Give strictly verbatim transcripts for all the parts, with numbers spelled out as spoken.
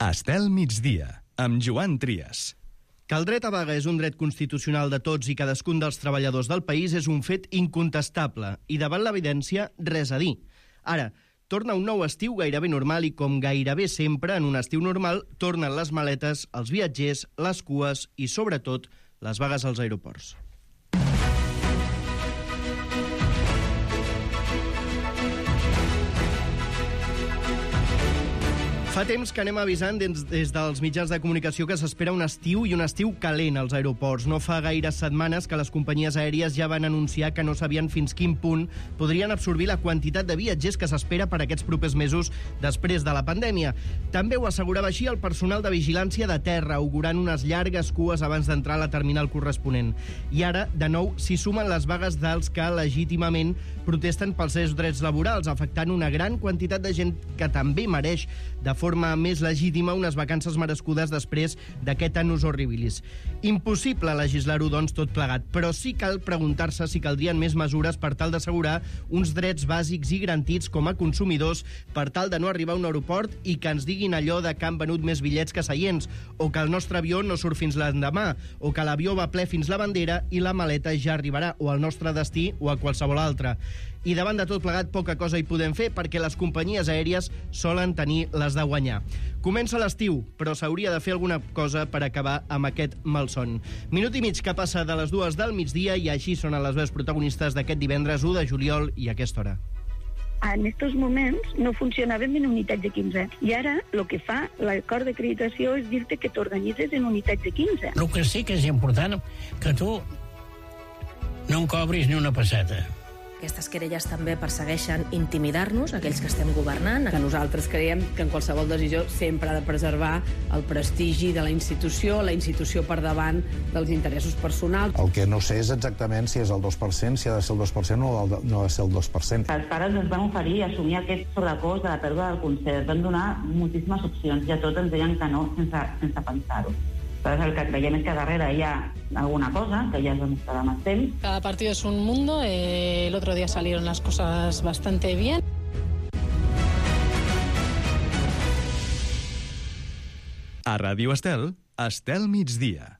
Estel migdia, amb Joan Trias. Que el dret a vaga és un dret constitucional de tots i cadascun dels treballadors del país és un fet incontestable i davant l'evidència res a dir. Ara, torna un nou estiu gairebé normal i com gairebé sempre en un estiu normal tornen les maletes, els viatgers, les cues i sobretot les vagues als aeroports. Fa temps que anem avisant des, des dels mitjans de comunicació que s'espera un estiu i un estiu calent als aeroports. No fa gaires setmanes que les companyies aèries ja van anunciar que no sabien fins quin punt podrien absorbir la quantitat de viatgers que s'espera per aquests propers mesos després de la pandèmia. També ho assegurava així el personal de vigilància de terra, augurant unes llargues cues abans d'entrar a la terminal corresponent. I ara, de nou, s'hi sumen les vagues dels que legítimament protesten pels seus drets laborals, afectant una gran quantitat de gent que també mereix de forma forma més legítima unes vacances merescudes després d'aquest annus horribilis. Impossible legislar-ho, doncs, tot plegat, però sí cal preguntar-se si caldrien més mesures per tal d'assegurar uns drets bàsics i garantits com a consumidors per tal de no arribar a un aeroport i que ens diguin allò de que han venut més bitllets que seients, o que el nostre avió no surt fins l'endemà, o que l'avió va ple fins la bandera i la maleta ja arribarà o al nostre destí o a qualsevol altre. I davant de tot plegat poca cosa hi podem fer perquè les companyies aèries solen tenir les de guanyar. Comença l'estiu, però s'hauria de fer alguna cosa per acabar amb aquest malson. Minut i mig que passa de les dues del migdia i així sonen les veus protagonistes d'aquest divendres u de juliol i a aquesta hora. En aquests moments no funcionàvem en unitats de quinze. I ara el que fa l'acord d'acreditació és dir-te que t'organitzes en unitats de quinze. El que sí que és important que tu no en cobris ni una pesseta. Aquestes querelles també persegueixen intimidar-nos, aquells que estem governant. Que nosaltres creiem que en qualsevol decisió sempre ha de preservar el prestigi de la institució, la institució per davant dels interessos personals. El que no sé és exactament si és el dos per cent, si ha de ser el dos per cent o no ha de ser el dos per cent. Els pares ens van oferir assumir aquest sobrecost de la pèrdua del concert. Van donar moltíssimes opcions i a tots ens deien que no sense, sense pensar-ho. Però el que creiem és que darrere hi ha alguna cosa, que ya es demostrará más temps. Cada partido es un mundo, eh, el otro día salieron las cosas bastante bien. A Ràdio Estel, Estel migdia.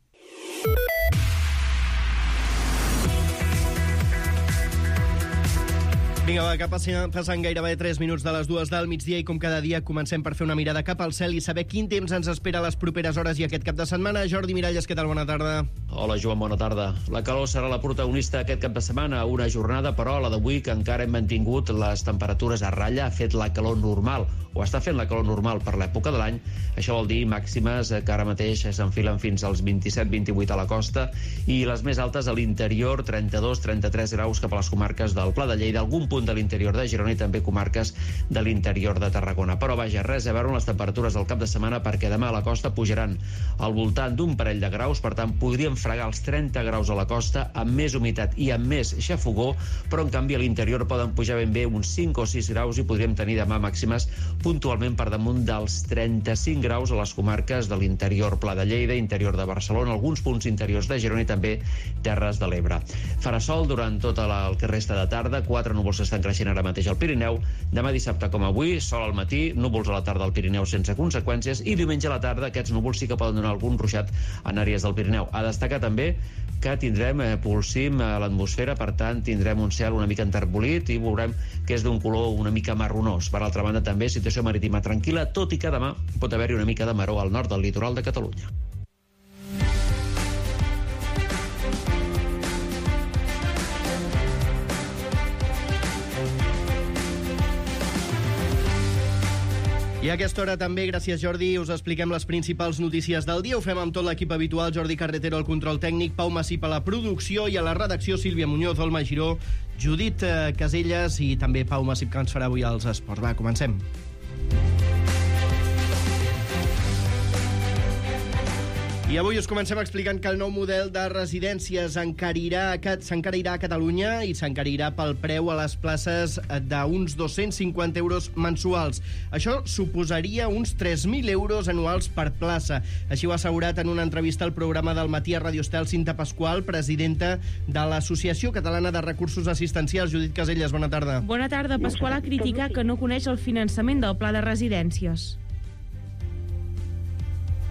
Vinga, va, que passen gairebé tres minuts de les dues del migdia i com cada dia comencem per fer una mirada cap al cel i saber quin temps ens espera a les properes hores i aquest cap de setmana. Jordi Miralles, què tal? Bona tarda. Hola, Joan, bona tarda. La calor serà la protagonista aquest cap de setmana, una jornada, però, la d'avui, que encara hem mantingut les temperatures a ratlla, ha fet la calor normal, o està fent la calor normal per l'època de l'any. Això vol dir màximes que ara mateix s'enfilen fins als vint-i-set vint-i-vuit a la costa i les més altes a l'interior, trenta-dos trenta-tres graus cap a les comarques del Pla de Lleida, algun punt de l'interior de Girona i també comarques de l'interior de Tarragona. Però vaja, res a veure amb les temperatures del cap de setmana perquè demà a la costa pujaran al voltant d'un parell de graus, per tant podríem fregar els trenta graus a la costa amb més humitat i amb més xafogó, però en canvi a l'interior poden pujar ben bé uns cinc o sis graus i podríem tenir demà màximes puntualment per damunt dels trenta-cinc graus a les comarques de l'interior Pla de Lleida, interior de Barcelona, alguns punts interiors de Girona i també Terres de l'Ebre. Farà sol durant tota la, el que resta de tarda, quatre núvols estan creixent ara mateix al Pirineu. Demà dissabte com avui, sol al matí, núvols a la tarda al Pirineu sense conseqüències i diumenge a la tarda aquests núvols sí que poden donar algun ruixat en àrees del Pirineu. A destacar també que tindrem eh, polsim a l'atmosfera, per tant tindrem un cel una mica enterbolit i veurem que és d'un color una mica marronós. Per altra banda també situació marítima tranquil·la, tot i que demà pot haver-hi una mica de maror al nord del litoral de Catalunya. I a aquesta hora també, gràcies Jordi, us expliquem les principals notícies del dia. Ho fem amb tot l'equip habitual, Jordi Carretero al control tècnic, Pau Massip a la producció i a la redacció Sílvia Muñoz, Olma Giró, Judit Caselles i també Pau Massip que ens farà avui els esports. Va, comencem. I avui us comencem explicant que el nou model de residències s'encarirà a Catalunya i s'encarirà pel preu a les places d'uns dos-cents cinquanta euros mensuals. Això suposaria uns tres mil euros anuals per plaça. Així ho ha assegurat en una entrevista al programa del matí a Radio Estel Cinta Pasqual, presidenta de l'Associació Catalana de Recursos Assistencials. Judit Caselles, bona tarda. Bona tarda. Pasqual ha criticat que no coneix el finançament del pla de residències.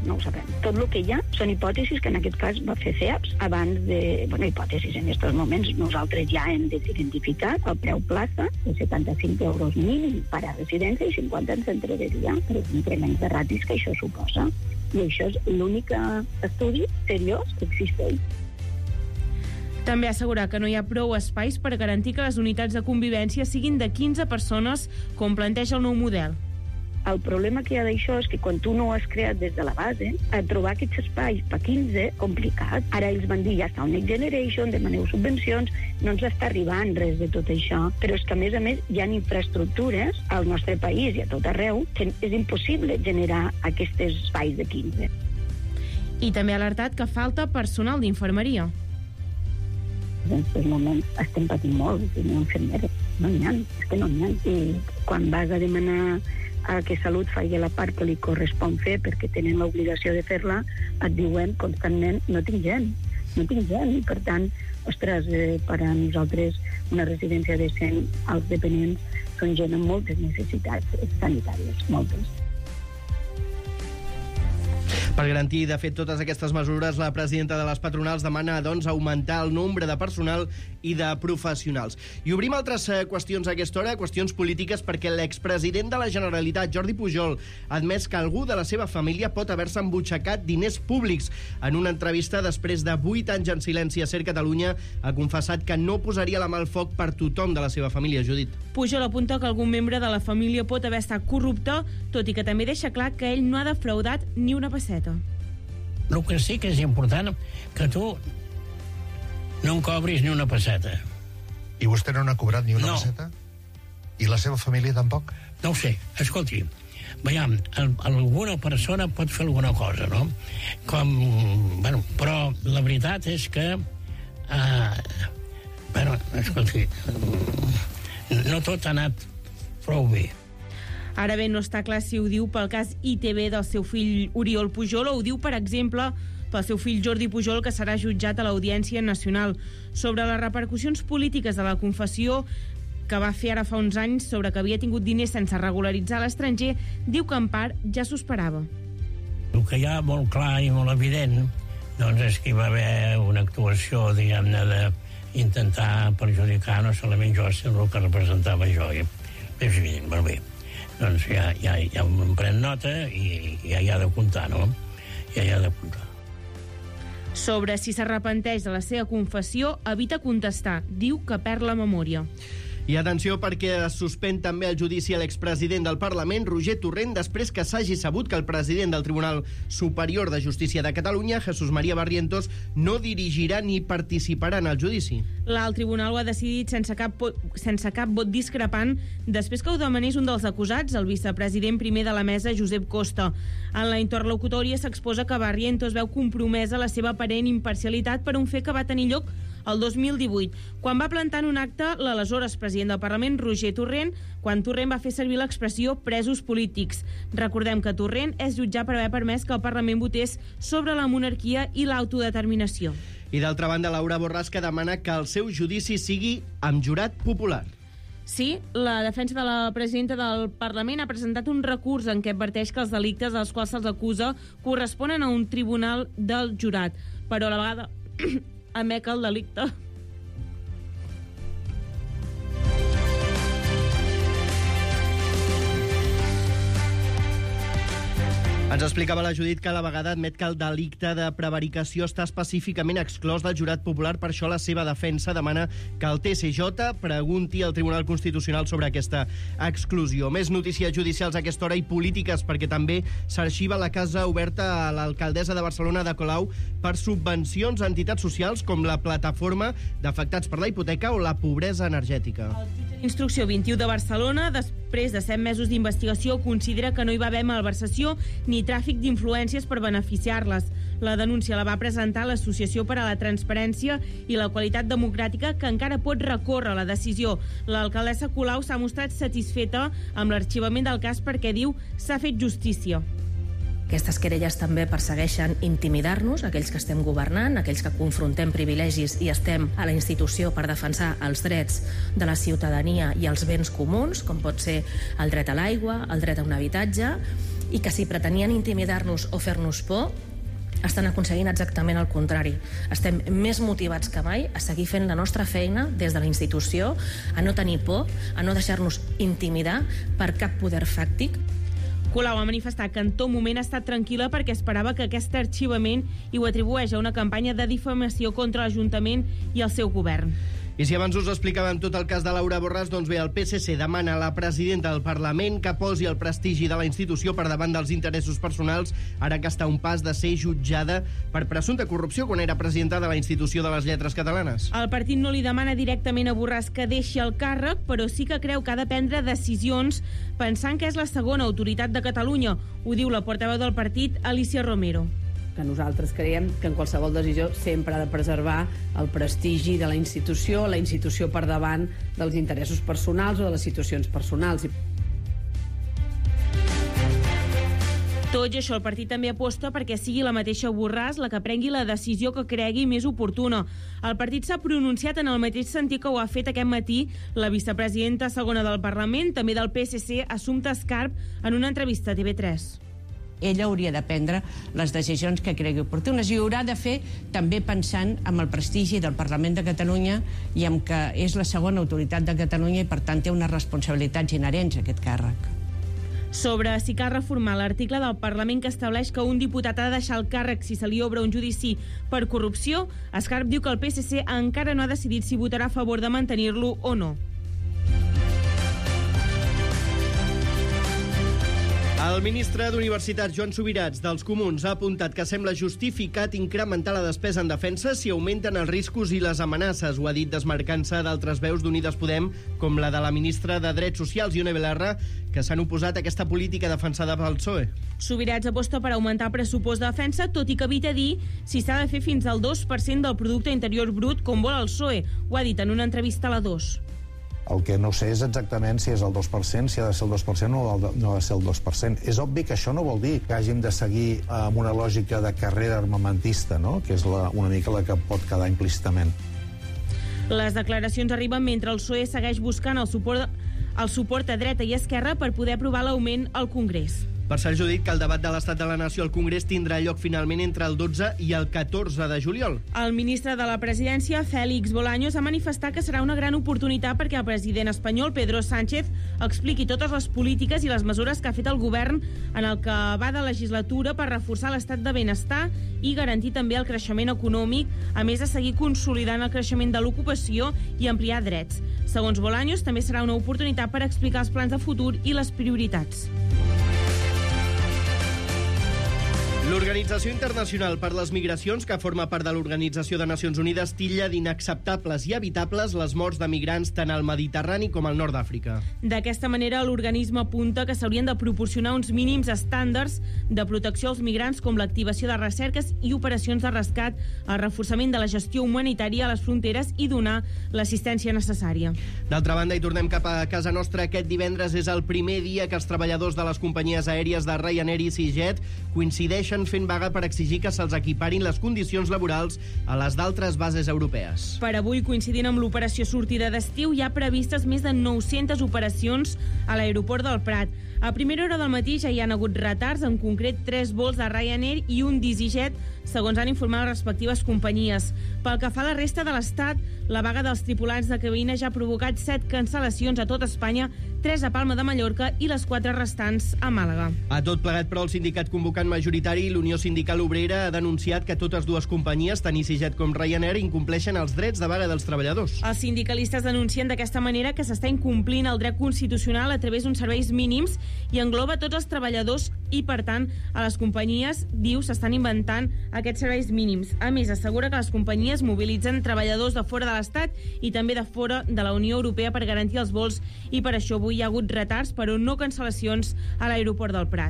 no ho sabem. Tot el que hi ha són hipòtesis que en aquest cas va fer C E A P S abans de... Bueno, hipòtesis, en aquests moments nosaltres ja hem identificat el preu plaça de setanta-cinc euros mínim per a residència i cinquanta en centre de dia, per increments de ratis que això suposa. I això és l'únic estudi seriós que existeix. També assegura que no hi ha prou espais per garantir que les unitats de convivència siguin de quinze persones, com planteja el nou model. El problema que hi ha d'això és que quan tu no ho has creat des de la base, a trobar aquests espais per quinze, complicat. Ara ells van dir, ja està el Next Generation, demaneu subvencions, no ens està arribant res de tot això. Però és que, a més a més, hi ha infraestructures al nostre país i a tot arreu que és impossible generar aquests espais de quinze. I també ha alertat que falta personal d'infermeria. En aquest moment estem patint molt, no hi ha infermeres, no n'hi ha, és que no n'hi ha. I quan vas a demanar a que Salut faci la part que li correspon fer perquè tenen l'obligació de fer-la, et diuen constantment no tinc gent, no tinc gent, i per tant, ostres, eh, per a nosaltres una residència decent, els dependents són gent amb moltes necessitats sanitàries, moltes. Per garantir, de fet, totes aquestes mesures, la presidenta de les patronals demana, doncs, augmentar el nombre de personal i de professionals. I obrim altres eh, qüestions a aquesta hora, qüestions polítiques, perquè l'expresident de la Generalitat, Jordi Pujol, ha admès que algú de la seva família pot haver-se embutxacat diners públics. En una entrevista, després de vuit anys en silenci a Ser Catalunya, ha confessat que no posaria la mà al foc per tothom de la seva família, Judit. Pujol apunta que algun membre de la família pot haver estat corrupte, tot i que també deixa clar que ell no ha defraudat ni una pesseta. El que sí que és important que tu no em cobris ni una pesseta. I vostè no n'ha cobrat ni una no. pesseta? I la seva família tampoc? No ho sé. Escolti, veiem, alguna persona pot fer alguna cosa, no? Com, bueno, però la veritat és que uh, bueno, escolti, no tot ha anat prou bé. Ara bé, no està clar si ho diu pel cas I T V del seu fill Oriol Pujol o ho diu, per exemple, pel seu fill Jordi Pujol, que serà jutjat a l'Audiència Nacional. Sobre les repercussions polítiques de la confessió que va fer ara fa uns anys sobre que havia tingut diners sense regularitzar a l'estranger, diu que en part ja s'ho esperava. El que hi ha molt clar i molt evident doncs és que hi va haver una actuació, diguem-ne, d'intentar perjudicar no solament jo, sinó el que representava jo. I, és evident, molt bé. Doncs ja, ja, ja em pren nota i ja hi ha de comptar, no? Ja hi ha de comptar. Sobre si s'arrepenteix de la seva confessió, evita contestar. Diu que perd la memòria. I atenció, perquè es suspèn també el judici a l'expresident del Parlament, Roger Torrent, després que s'hagi sabut que el president del Tribunal Superior de Justícia de Catalunya, Jesús María Barrientos, no dirigirà ni participarà en el judici. L'alt tribunal ho ha decidit sense cap, sense cap vot discrepant després que ho demanés un dels acusats, el vicepresident primer de la mesa, Josep Costa. En la interlocutòria s'exposa que Barrientos veu compromesa la seva aparent imparcialitat per un fet que va tenir lloc el dos mil divuit, quan va plantar en un acte l'aleshores president del Parlament, Roger Torrent, quan Torrent va fer servir l'expressió presos polítics. Recordem que Torrent és jutjat per haver permès que el Parlament votés sobre la monarquia i l'autodeterminació. I d'altra banda, Laura Borràs, que demana que el seu judici sigui amb jurat popular. Sí, la defensa de la presidenta del Parlament ha presentat un recurs en què adverteix que els delictes als quals se'ls acusa corresponen a un tribunal del jurat, però a la vegada ameca el delicte. Ens explicava la Judit que a la vegada admet que el delicte de prevaricació està específicament exclòs del jurat popular, per això la seva defensa demana que el T S J pregunti al Tribunal Constitucional sobre aquesta exclusió. Més notícies judicials a aquesta hora i polítiques, perquè també s'arxiva la casa oberta a l'alcaldessa de Barcelona, Ada Colau, per subvencions a entitats socials com la Plataforma d'Afectats per la Hipoteca o la Pobresa Energètica. Instrucció vint-i-u de Barcelona, després de set mesos d'investigació, considera que no hi va haver malversació ni tràfic d'influències per beneficiar-les. La denúncia la va presentar l'Associació per a la Transparència i la Qualitat Democràtica, que encara pot recórrer la decisió. L'alcaldessa Colau s'ha mostrat satisfeta amb l'arxivament del cas perquè diu s'ha fet justícia. Aquestes querelles també persegueixen intimidar-nos, aquells que estem governant, aquells que confrontem privilegis i estem a la institució per defensar els drets de la ciutadania i els béns comuns, com pot ser el dret a l'aigua, el dret a un habitatge, i que si pretenien intimidar-nos o fer-nos por, estan aconseguint exactament el contrari. Estem més motivats que mai a seguir fent la nostra feina des de la institució, a no tenir por, a no deixar-nos intimidar per cap poder fàctic. Colau ha manifestat que en tot moment ha estat tranquil·la perquè esperava que aquest arxivament i ho atribueix a una campanya de difamació contra l'Ajuntament i el seu govern. I si abans us explicàvem tot el cas de Laura Borràs, doncs bé, el P S C demana a la presidenta del Parlament que posi el prestigi de la institució per davant dels interessos personals, ara que està a un pas de ser jutjada per presumpta corrupció quan era presidenta de la Institució de les Lletres Catalanes. El partit no li demana directament a Borràs que deixi el càrrec, però sí que creu que ha de prendre decisions pensant que és la segona autoritat de Catalunya. Ho diu la portaveu del partit, Alicia Romero. Que nosaltres creiem que en qualsevol decisió sempre ha de preservar el prestigi de la institució, la institució per davant dels interessos personals o de les situacions personals. Tot i això, el partit també aposta perquè sigui la mateixa Borràs la que prengui la decisió que cregui més oportuna. El partit s'ha pronunciat en el mateix sentit que ho ha fet aquest matí la vicepresidenta segona del Parlament, també del P S C, Assumpta Escarp, en una entrevista a T V tres. Ella hauria de prendre les decisions que cregui oportunes i ho haurà de fer també pensant en el prestigi del Parlament de Catalunya i en que és la segona autoritat de Catalunya i per tant té unes responsabilitats inherents a aquest càrrec. Sobre si cal reformar l'article del Parlament que estableix que un diputat ha de deixar el càrrec si se li obre un judici per corrupció, Escarp diu que el P S C encara no ha decidit si votarà a favor de mantenir-lo o no. El ministre d'Universitats, Joan Subirats, dels Comuns, ha apuntat que sembla justificat incrementar la despesa en defensa si augmenten els riscos i les amenaces. Ho ha dit desmarcant-se d'altres veus d'Unides Podem, com la de la ministra de Drets Socials, Ione Belarra, que s'han oposat a aquesta política defensada pel P S O E. Subirats aposta per augmentar el pressupost de defensa, tot i que evita dir si s'ha de fer fins al dos per cent del producte interior brut, com vol el P S O E. Ho ha dit en una entrevista a la dos. El que no sé és exactament si és el dos per cent, si ha de ser el dos per cent o no ha de ser el dos per cent. És obvi que això no vol dir que hàgim de seguir amb una lògica de carrera armamentista, no? Que és la, una mica la que pot quedar implícitament. Les declaracions arriben mentre el P S O E segueix buscant el suport, el suport a dreta i esquerra per poder aprovar l'augment al Congrés. Per cert, jo dic que el debat de l'Estat de la Nació al Congrés tindrà lloc finalment entre el dotze i el catorze de juliol. El ministre de la Presidència, Félix Bolaños, ha manifestat que serà una gran oportunitat perquè el president espanyol, Pedro Sánchez, expliqui totes les polítiques i les mesures que ha fet el govern en el que va de legislatura per reforçar l'estat de benestar i garantir també el creixement econòmic, a més de seguir consolidant el creixement de l'ocupació i ampliar drets. Segons Bolaños, també serà una oportunitat per explicar els plans de futur i les prioritats. L'Organització Internacional per les Migracions, que forma part de l'Organització de Nacions Unides, titlla d'inacceptables i evitables les morts de migrants tant al Mediterrani com al nord d'Àfrica. D'aquesta manera, l'organisme apunta que s'haurien de proporcionar uns mínims estàndards de protecció als migrants, com l'activació de recerques i operacions de rescat, el reforçament de la gestió humanitària a les fronteres i donar l'assistència necessària. D'altra banda, i tornem cap a casa nostra, aquest divendres és el primer dia que els treballadors de les companyies aèries de Ryanair i EasyJet coincideixen fent vaga per exigir que se'ls equiparin les condicions laborals a les d'altres bases europees. Per avui, coincidint amb l'operació sortida d'estiu, hi ha previstes més de nou-centes operacions a l'aeroport del Prat. A primera hora del matí ja hi han hagut retards, en concret tres vols de Ryanair i un d'EasyJet, segons han informat les respectives companyies. Pel que fa a la resta de l'Estat, la vaga dels tripulants de cabina ja ha provocat set cancel·lacions a tot Espanya, tres a Palma de Mallorca i les quatre restants a Màlaga. A tot plegat, però, el sindicat convocant majoritari, l'Unió Sindical Obrera, ha denunciat que totes dues companyies, tant EasyJet com Ryanair, incompleixen els drets de vaga dels treballadors. Els sindicalistes denuncien d'aquesta manera que s'està incomplint el dret constitucional a través d'uns serveis mínims i engloba tots els treballadors i, per tant, a les companyies, diu, s'estan inventant aquests serveis mínims. A més, assegura que les companyies mobilitzen treballadors de fora de l'Estat i també de fora de la Unió Europea per garantir els vols i per això avui hi ha hagut retards, però no cancel·lacions a l'aeroport del Prat.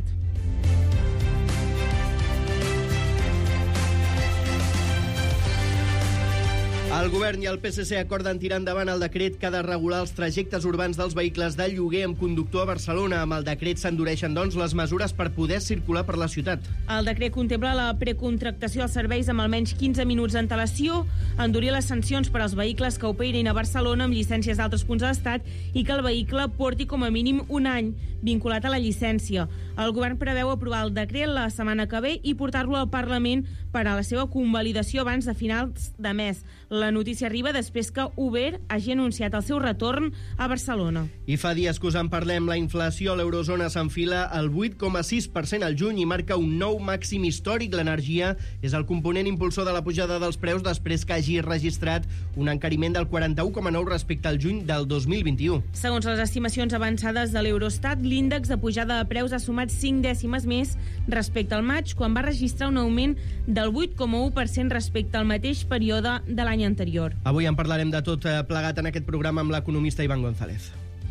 El Govern i el P S C acorden tirar endavant el decret que ha de regular els trajectes urbans dels vehicles de lloguer amb conductor a Barcelona. Amb el decret s'endureixen, doncs, les mesures per poder circular per la ciutat. El decret contempla la precontractació dels serveis amb almenys quinze minuts d'antelació, endurir les sancions per als vehicles que operin a Barcelona amb llicències d'altres punts de l'Estat i que el vehicle porti com a mínim un any vinculat a la llicència. El govern preveu aprovar el decret la setmana que ve i portar-lo al Parlament per a la seva convalidació abans de finals de mes. La notícia arriba després que Uber hagi anunciat el seu retorn a Barcelona. I fa dies que us en parlem, la inflació a l'eurozona s'enfila al vuit coma sis per cent al juny i marca un nou màxim històric. L'energia és el component impulsor de la pujada dels preus després que hagi registrat un encariment del quaranta-u coma nou respecte al juny del dos mil vint-i-u. Segons les estimacions avançades de l'Eurostat, l'índex de pujada de preus ha sumat cinc dècimes més respecte al maig, quan va registrar un augment del vuit coma u per cent respecte al mateix període de l'any anterior. Avui en parlarem de tot plegat en aquest programa amb l'economista Iván González.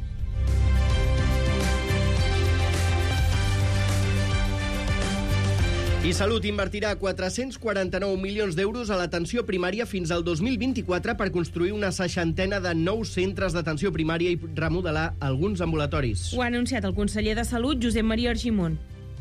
I Salut invertirà quatre-cents quaranta-nou milions d'euros a l'atenció primària fins al dos mil vint-i-quatre per construir una seixantena de nous centres d'atenció primària i remodelar alguns ambulatoris. Ho ha anunciat el conseller de Salut, Josep Maria Argimon.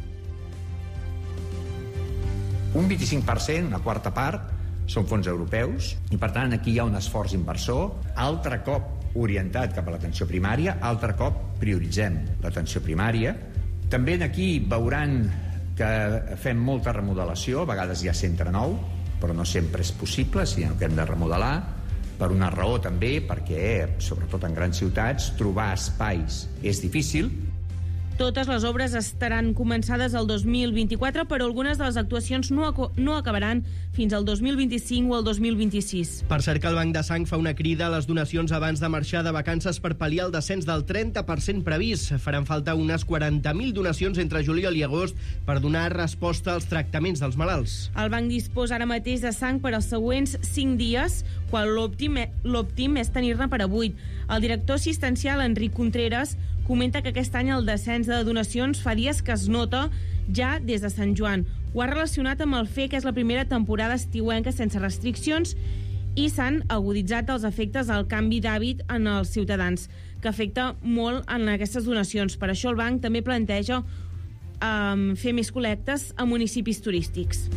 Un vint-i-cinc per cent, una quarta part, són fons europeus i, per tant, aquí hi ha un esforç inversor, altre cop orientat cap a l'atenció primària, altre cop prioritzem l'atenció primària. També aquí veuran que fem molta remodelació, a vegades hi ha centre nou, però no sempre és possible, sinó que hem de remodelar, per una raó també, perquè, sobretot en grans ciutats, trobar espais és difícil. Totes les obres estaran començades el dos mil vint-i-quatre, però algunes de les actuacions no, no acabaran fins al dos mil vint-i-cinc o el dos mil vint-i-sis. Per cert que el Banc de Sang fa una crida a les donacions abans de marxar de vacances per pal·liar el descens del trenta per cent previst. Faran falta unes quaranta mil donacions entre juliol i agost per donar resposta als tractaments dels malalts. El banc disposa ara mateix de sang per als següents cinc dies, quan l'òptim és tenir-ne per a vuit. El director assistencial, Enric Contreras, comenta que aquest any el descens de donacions fa dies que es nota ja des de Sant Joan. Ho ha relacionat amb el fet que és la primera temporada estiuenca sense restriccions i s'han aguditzat els efectes del canvi d'hàbit en els ciutadans, que afecta molt en aquestes donacions. Per això el banc també planteja um, fer més col·lectes a municipis turístics.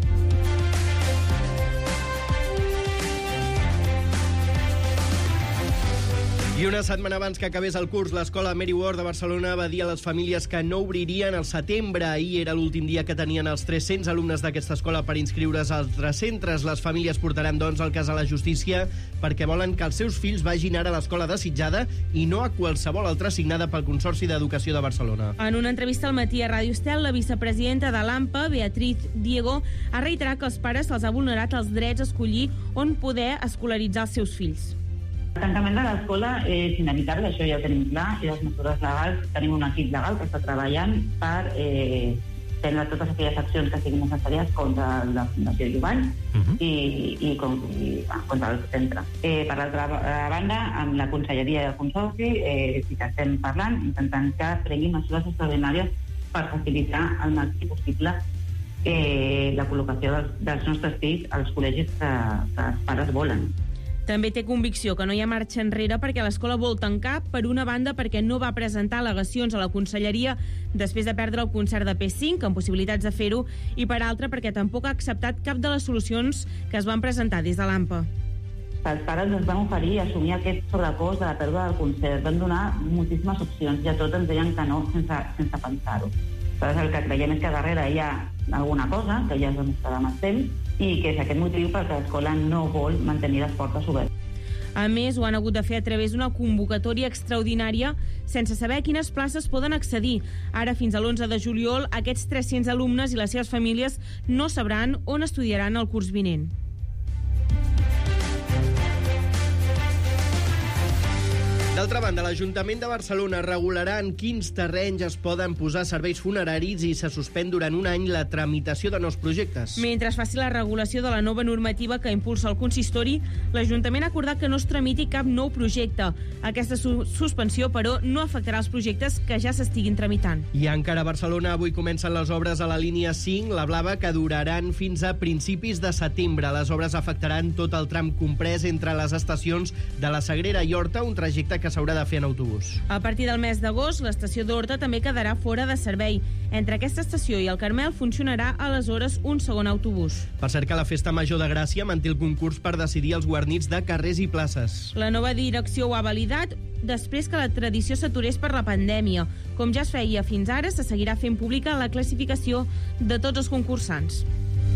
I una setmana abans que acabés el curs, l'escola Mary Ward de Barcelona va dir a les famílies que no obririen al setembre. Ahir era l'últim dia que tenien els tres-cents alumnes d'aquesta escola per inscriure's als altres centres. Les famílies portaran, doncs, el cas a la justícia perquè volen que els seus fills vagin ara a l'escola desitjada i no a qualsevol altra assignada pel Consorci d'Educació de Barcelona. En una entrevista al matí a Ràdio Estel, la vicepresidenta de l'AMPA, Beatriz Diego, ha reiterat que als pares se'ls ha vulnerat els drets a escollir on poder escolaritzar els seus fills. El tancament de l'escola és inevitable, això ja ho tenim clar, i les mesures legals, tenim un equip legal que està treballant per eh, prendre totes aquelles accions que siguin necessàries contra la Fundació Jovany uh-huh. i, i, com, i ah, contra el centre. Eh, per l'altra banda, amb la Conselleria del Consorci eh, sí que estem parlant, intentant que prenguin mesures extraordinàries per facilitar al màxim possible eh, la col·locació dels, dels nostres fills als col·legis que, que els pares volen. També té convicció que no hi ha marxa enrere perquè l'escola vol tancar, per una banda perquè no va presentar al·legacions a la Conselleria després de perdre el concert de P cinc, amb possibilitats de fer-ho, i per altra perquè tampoc ha acceptat cap de les solucions que es van presentar des de l'AMPA. Els pares ens van oferir assumir aquest sobrecost de la pèrdua del concert. Van donar moltíssimes opcions i a tot ens deien que no sense, sense pensar-ho. Però el que creiem és que darrere hi ha alguna cosa, que ja es demostrarà amb el temps, i que és aquest motiu perquè l'escola no vol mantenir les portes obertes. A més, ho han hagut de fer a través d'una convocatòria extraordinària sense saber a quines places poden accedir. Ara, fins a l'onze de juliol, aquests tres-cents alumnes i les seves famílies no sabran on estudiaran el curs vinent. D'altra banda, l'Ajuntament de Barcelona regularà en quins terrenys es poden posar serveis funeraris i se suspèn durant un any la tramitació de nous projectes. Mentre es faci la regulació de la nova normativa que impulsa el consistori, l'Ajuntament ha acordat que no es tramiti cap nou projecte. Aquesta su suspensió, però, no afectarà els projectes que ja s'estiguin tramitant. I encara a Barcelona avui comencen les obres a la línia cinc, la blava, que duraran fins a principis de setembre. Les obres afectaran tot el tram comprès entre les estacions de la Sagrera i Horta, un trajecte que s'haurà de fer en autobús. A partir del mes d'agost, l'estació d'Horta també quedarà fora de servei. Entre aquesta estació i el Carmel funcionarà aleshores un segon autobús. Per cert que la Festa Major de Gràcia manté el concurs per decidir els guarnits de carrers i places. La nova direcció ho ha validat després que la tradició s'aturés per la pandèmia. Com ja es feia fins ara, se seguirà fent pública la classificació de tots els concursants.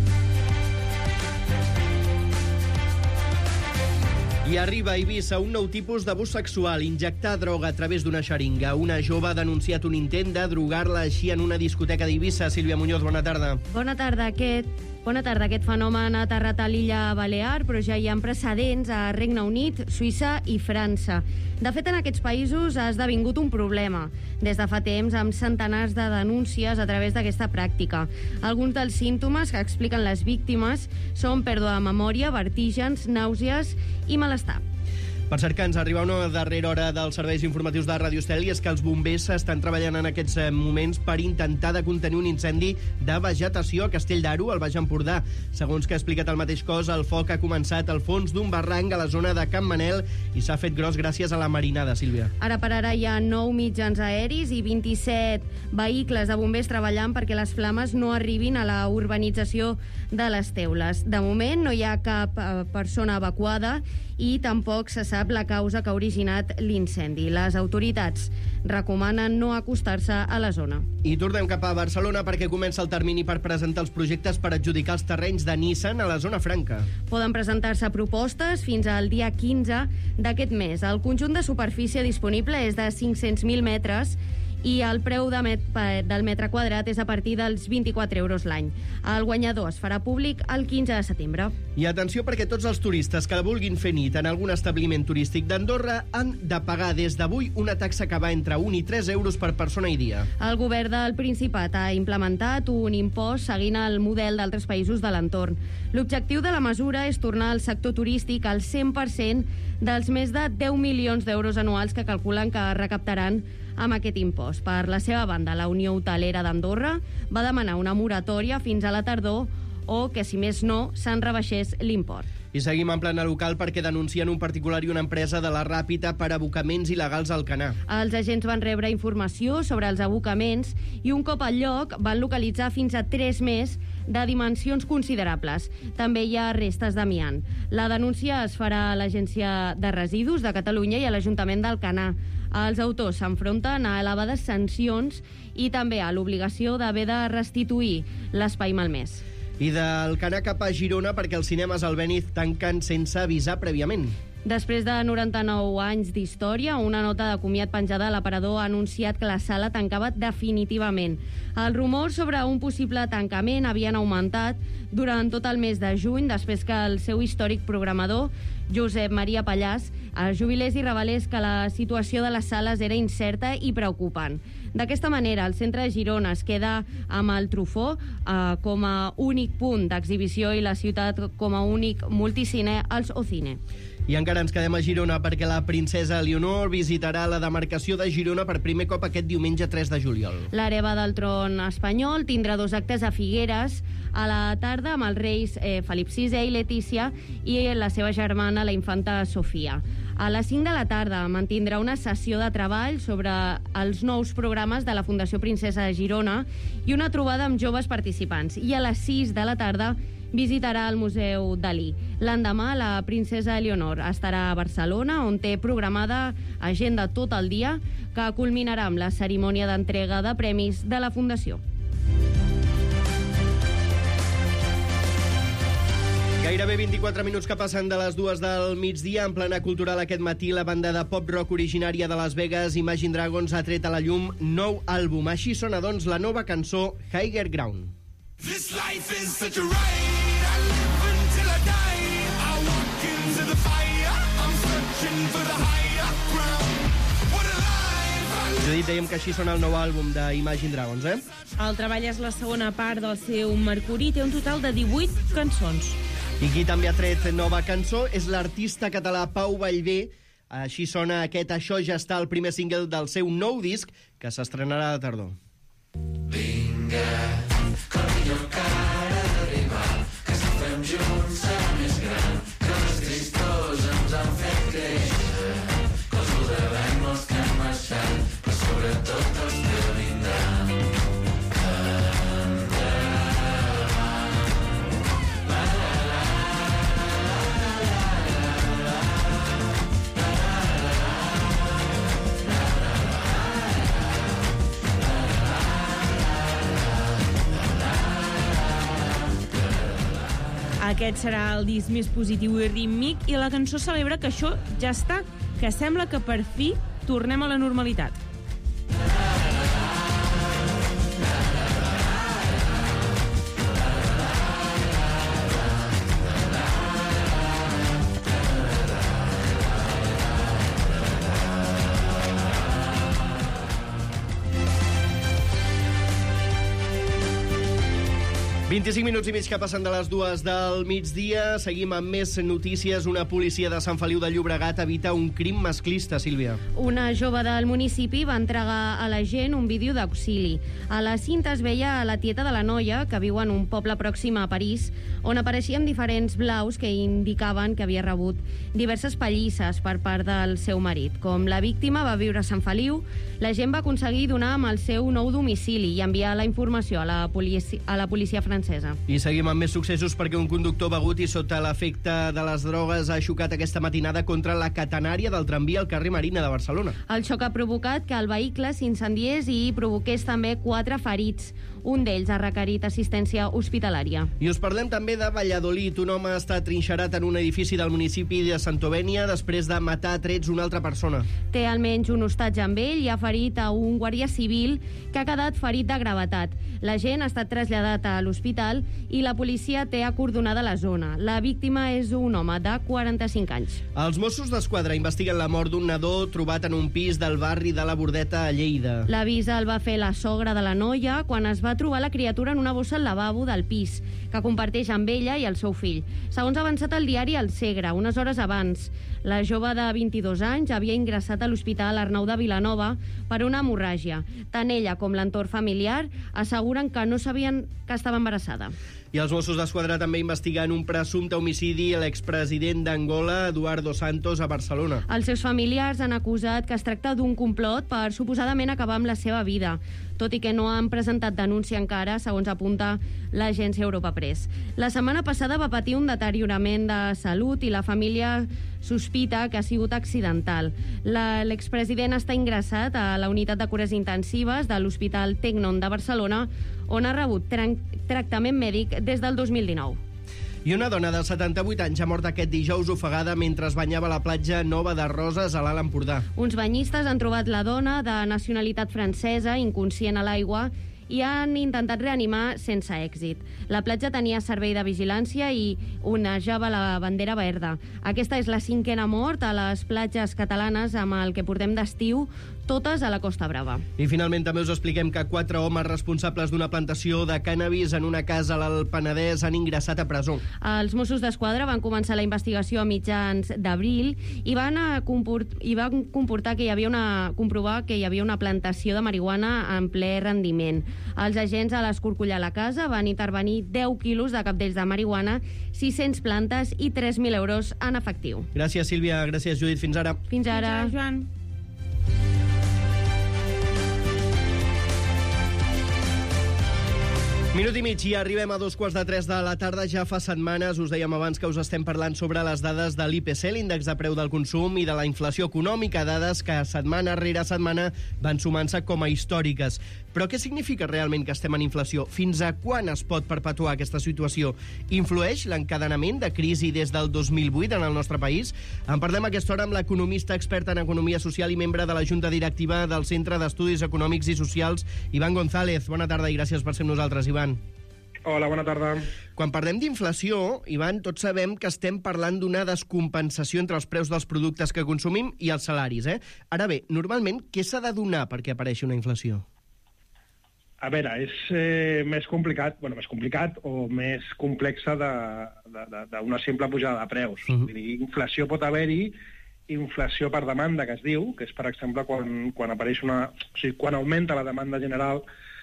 I arriba a Eivissa un nou tipus d'abús sexual, injectar droga a través d'una xeringa. Una jove ha denunciat un intent de drogar-la així en una discoteca d'Eivissa. Sílvia Muñoz, bona tarda. Bona tarda. Aquest, bona tarda. Aquest fenomen ha aterrat a l'illa Balear, però ja hi ha precedents a Regne Unit, Suïssa i França. De fet, en aquests països ha esdevingut un problema. Des de fa temps, amb centenars de denúncies a través d'aquesta pràctica. Alguns dels símptomes que expliquen les víctimes són pèrdua de memòria, vertígens, nàusees i malestar. Per cert que ens arriba una darrera hora dels serveis informatius de Ràdio Estel i és que els bombers estan treballant en aquests moments per intentar de contenir un incendi de vegetació a Castell d'Aro, al Baix Empordà. Segons que ha explicat el mateix cos, el foc ha començat al fons d'un barranc a la zona de Can Manel i s'ha fet gros gràcies a la marinada, Sílvia. Ara per ara hi ha nou mitjans aeris i vint-i-set vehicles de bombers treballant perquè les flames no arribin a la urbanització de les Teules. De moment no hi ha cap eh, persona evacuada i tampoc se sap la causa que ha originat l'incendi. Les autoritats recomanen no acostar-se a la zona. I tornem cap a Barcelona perquè comença el termini per presentar els projectes per adjudicar els terrenys de Nissan a la zona franca. Poden presentar-se propostes fins al dia quinze d'aquest mes. El conjunt de superfície disponible és de cinc-cents mil metres i el preu de met del metre quadrat és a partir dels vint-i-quatre euros l'any. El guanyador es farà públic el quinze de setembre. I atenció perquè tots els turistes que vulguin fer nit en algun establiment turístic d'Andorra han de pagar des d'avui una taxa que va entre un i tres euros per persona i dia. El govern del Principat ha implementat un impost seguint el model d'altres països de l'entorn. L'objectiu de la mesura és tornar al sector turístic al cent per cent dels més de deu milions d'euros anuals que calculen que recaptaran amb aquest impost. Per la seva banda, la Unió Hotelera d'Andorra va demanar una moratòria fins a la tardor o que, si més no, se'n rebaixés l'import. I seguim en plana local perquè denuncien un particular i una empresa de la Ràpita per abocaments il·legals al Canà. Els agents van rebre informació sobre els abocaments i un cop al lloc van localitzar fins a tres més de dimensions considerables. També hi ha restes d'amiant. La denúncia es farà a l'Agència de Residus de Catalunya i a l'Ajuntament d'Alcanar. Els autors s'enfronten a elevades sancions i també a l'obligació d'haver de restituir l'espai malmès. I d'Alcanar cap a Girona perquè els cinemes Albéniz tanquen sense avisar prèviament. Després de noranta-nou anys d'història, una nota de comiat penjada a l'aparador ha anunciat que la sala tancava definitivament. Els rumors sobre un possible tancament havien augmentat durant tot el mes de juny, després que el seu històric programador, Josep Maria Pallàs, es jubilés i revelés que la situació de les sales era incerta i preocupant. D'aquesta manera, el centre de Girona es queda amb el Trufó eh, com a únic punt d'exhibició i la ciutat com a únic multicine als Ocine. I encara ens quedem a Girona perquè la princesa Leonor visitarà la demarcació de Girona per primer cop aquest diumenge tres de juliol. L'hereva del tron espanyol tindrà dos actes a Figueres a la tarda amb els reis eh, Felip sisè i Letícia i la seva germana, la infanta Sofia. A les cinc de la tarda mantindrà una sessió de treball sobre els nous programes de la Fundació Princesa de Girona i una trobada amb joves participants. I a les sis de la tarda visitarà el Museu Dalí. L'endemà, la princesa Leonor estarà a Barcelona, on té programada agenda tot el dia, que culminarà amb la cerimònia d'entrega de premis de la Fundació. Gairebé vint-i-quatre minuts que passen de les dues del migdia. En plana cultural aquest matí, la banda de pop-rock originària de Las Vegas, Imagine Dragons, ha tret a la llum nou àlbum. Així sona, doncs, la nova cançó Higher Ground. This life is such a ride, I live until I die, I walk into the fire, I'm searching for the higher ground. Judit, dèiem que així sona el nou àlbum d'Imagine Dragons, eh? El treball és la segona part del seu Mercuri, té un total de divuit cançons. I qui també ha tret nova cançó és l'artista català Pau Vallvé. Així sona aquest Això ja està, el primer single del seu nou disc, que s'estrenarà a la tardor. Vinga, con millor cara de rival, que si fem junts serà més gran, que els cristors ens han fet créixer, que els rodeguem els que han marxat, però sobretot els que vindran. Aquest serà el disc més positiu i rítmic i la cançó celebra que això ja està, que sembla que per fi tornem a la normalitat. vint-i-cinc minuts i mig que passen de les dues del migdia. Seguim amb més notícies. Una policia de Sant Feliu de Llobregat evita un crim masclista, Sílvia. Una jove del municipi va entregar a la gent un vídeo d'auxili. A la cinta es veia a la tieta de la noia, que viu en un poble pròxim a París, on apareixien diferents blaus que indicaven que havia rebut diverses pallisses per part del seu marit. Com la víctima va viure a Sant Feliu, la gent va aconseguir donar amb el seu nou domicili i enviar la informació a la policia, a la policia francesa. I seguim amb més successos perquè un conductor begut i sota l'efecte de les drogues ha xocat aquesta matinada contra la catenària del tramvia al carrer Marina de Barcelona. El xoc ha provocat que el vehicle s'incendiés i provoqués també quatre ferits. Un d'ells ha requerit assistència hospitalària. I us parlem també de Valladolid. Un home està trinxerat en un edifici del municipi de Santovenia després de matar a trets una altra persona. Té almenys un hostatge amb ell i ha ferit a un guàrdia civil que ha quedat ferit de gravetat. La gent ha estat traslladat a l'hospital i la policia té acordonada la zona. La víctima és un home de quaranta-cinc anys. Els Mossos d'Esquadra investiguen la mort d'un nadó trobat en un pis del barri de la Bordeta a Lleida. L'avís el va fer la sogra de la noia quan es va trobar la criatura en una bossa al lavabo del pis, que comparteix amb ella i el seu fill. Segons ha avançat el diari El Segre, unes hores abans, la jove de vint-i-dos anys havia ingressat a l'Hospital Arnau de Vilanova per una hemorràgia. Tant ella com l'entorn familiar asseguren que no sabien que estava embarassada. I els Mossos d'Esquadra també investiguen un presumpte homicidi a l'expresident d'Angola, Eduardo Santos, a Barcelona. Els seus familiars han acusat que es tracta d'un complot per suposadament acabar amb la seva vida, tot i que no han presentat denúncia encara, segons apunta l'agència Europa Press. La setmana passada va patir un deteriorament de salut i la família sospita que ha sigut accidental. L'expresident està ingressat a la unitat de cures intensives de l'Hospital Tecnon de Barcelona, on ha rebut tractament mèdic des del dos mil dinou. I una dona de setanta-vuit anys ha mort aquest dijous ofegada mentre es banyava a la platja Nova de Roses a l'Alt Empordà. Uns banyistes han trobat la dona de nacionalitat francesa inconscient a l'aigua i han intentat reanimar sense èxit. La platja tenia servei de vigilància i onejava la bandera verda. Aquesta és la cinquena mort a les platges catalanes amb el que portem d'estiu, totes a la Costa Brava. I finalment també us expliquem que quatre homes responsables d'una plantació de cànnabis en una casa a l'Alt Penedès han ingressat a presó. Els Mossos d'Esquadra van començar la investigació a mitjans d'abril i van, a comport i van comportar que hi havia una, comprovar que hi havia una plantació de marihuana en ple rendiment. Els agents a l'escorcollar la casa van intervenir deu quilos de capdells de marihuana, sis-centes plantes i tres mil euros en efectiu. Gràcies, Sílvia. Gràcies, Judit. Fins ara. Fins ara. Fins ara, Joan. Minut i mig i arribem a dos quarts de tres de la tarda. Ja fa setmanes, us dèiem abans que us estem parlant sobre les dades de l'I P C, l'índex de preu del consum, i de la inflació econòmica, dades que setmana rere setmana van sumant-se com a històriques. Però què significa realment que estem en inflació? Fins a quan es pot perpetuar aquesta situació? Influeix l'encadenament de crisi des del dos mil vuit en el nostre país? En parlem a aquesta hora amb l'economista experta en economia social i membre de la Junta Directiva del Centre d'Estudis Econòmics i Socials, Ivan González. Bona tarda i gràcies per ser amb nosaltres, Ivan. Hola, bona tarda. Quan parlem d'inflació, Ivan, tots sabem que estem parlant d'una descompensació entre els preus dels productes que consumim i els salaris, eh? Ara bé, normalment, què s'ha de donar perquè apareixi una inflació? A veure, és eh, més complicat, bueno, més complicat o més complexa d'una simple pujada de preus. Uh -huh. Vull dir, inflació pot haver-hi, inflació per demanda, que es diu, que és, per exemple, quan, quan apareix una... O sigui, quan augmenta la demanda general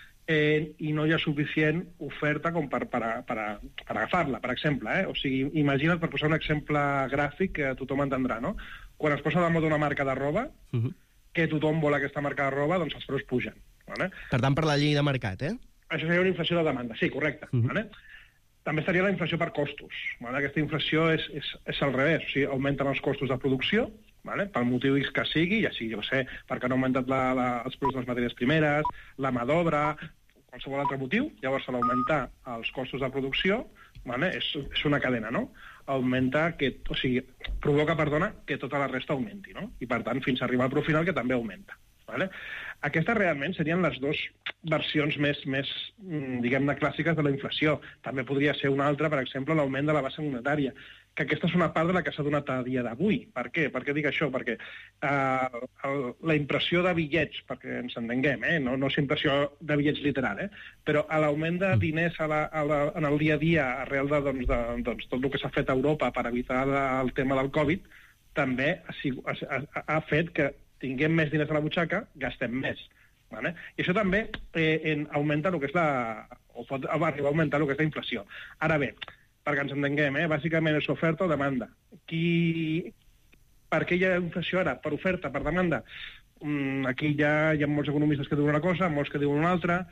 eh, i no hi ha suficient oferta com per, per, per, per agafar-la, per exemple. Eh? O sigui, imagina't, per posar un exemple gràfic que tothom entendrà, no? Quan es posa de moda una marca de roba, uh -huh. que tothom vol aquesta marca de roba, doncs els preus pugen. Vale? Per tant, per la llei de mercat, eh? Això seria una inflació de demanda, sí, correcte. Uh -huh. Vale? També estaria la inflació per costos. Vale? Aquesta inflació és, és, és al revés, o sigui, augmenten els costos de producció, vale? Pel motiu que sigui, ja sigui, jo sé, perquè han augmentat la, la, els preus de les matèries primeres, la mà d'obra, qualsevol altre motiu, llavors a l'augmentar els costos de producció, vale? és, és una cadena, no? Augmenta, que, o sigui, provoca, perdona, que tota la resta augmenti, no? I per tant, fins a arribar al preu final, que també augmenta. Vale? Aquestes realment serien les dues versions més, més diguem-ne, clàssiques de la inflació. També podria ser una altra, per exemple, l'augment de la base monetària, que aquesta és una part de la que s'ha donat a dia d'avui. Per què? Per què dic això? Perquè eh, el, la impressió de bitllets, perquè ens entenguem, eh? no, no és impressió de bitllets literal, eh? però l'augment de diners a la, a la, en el dia a dia arrel de, doncs, de doncs, tot el que s'ha fet a Europa per evitar el tema del Covid, també ha, ha, ha fet que tinguem més diners a la butxaca, gastem més. Vale? I això també eh, en, augmenta el que és la... o pot arribar a augmentar el que és la inflació. Ara bé, perquè ens entenguem, eh, bàsicament és oferta o demanda. Qui... Per què hi ha inflació ara? Per oferta, per demanda? Mm, aquí ja hi ha molts economistes que diuen una cosa, molts que diuen una altra.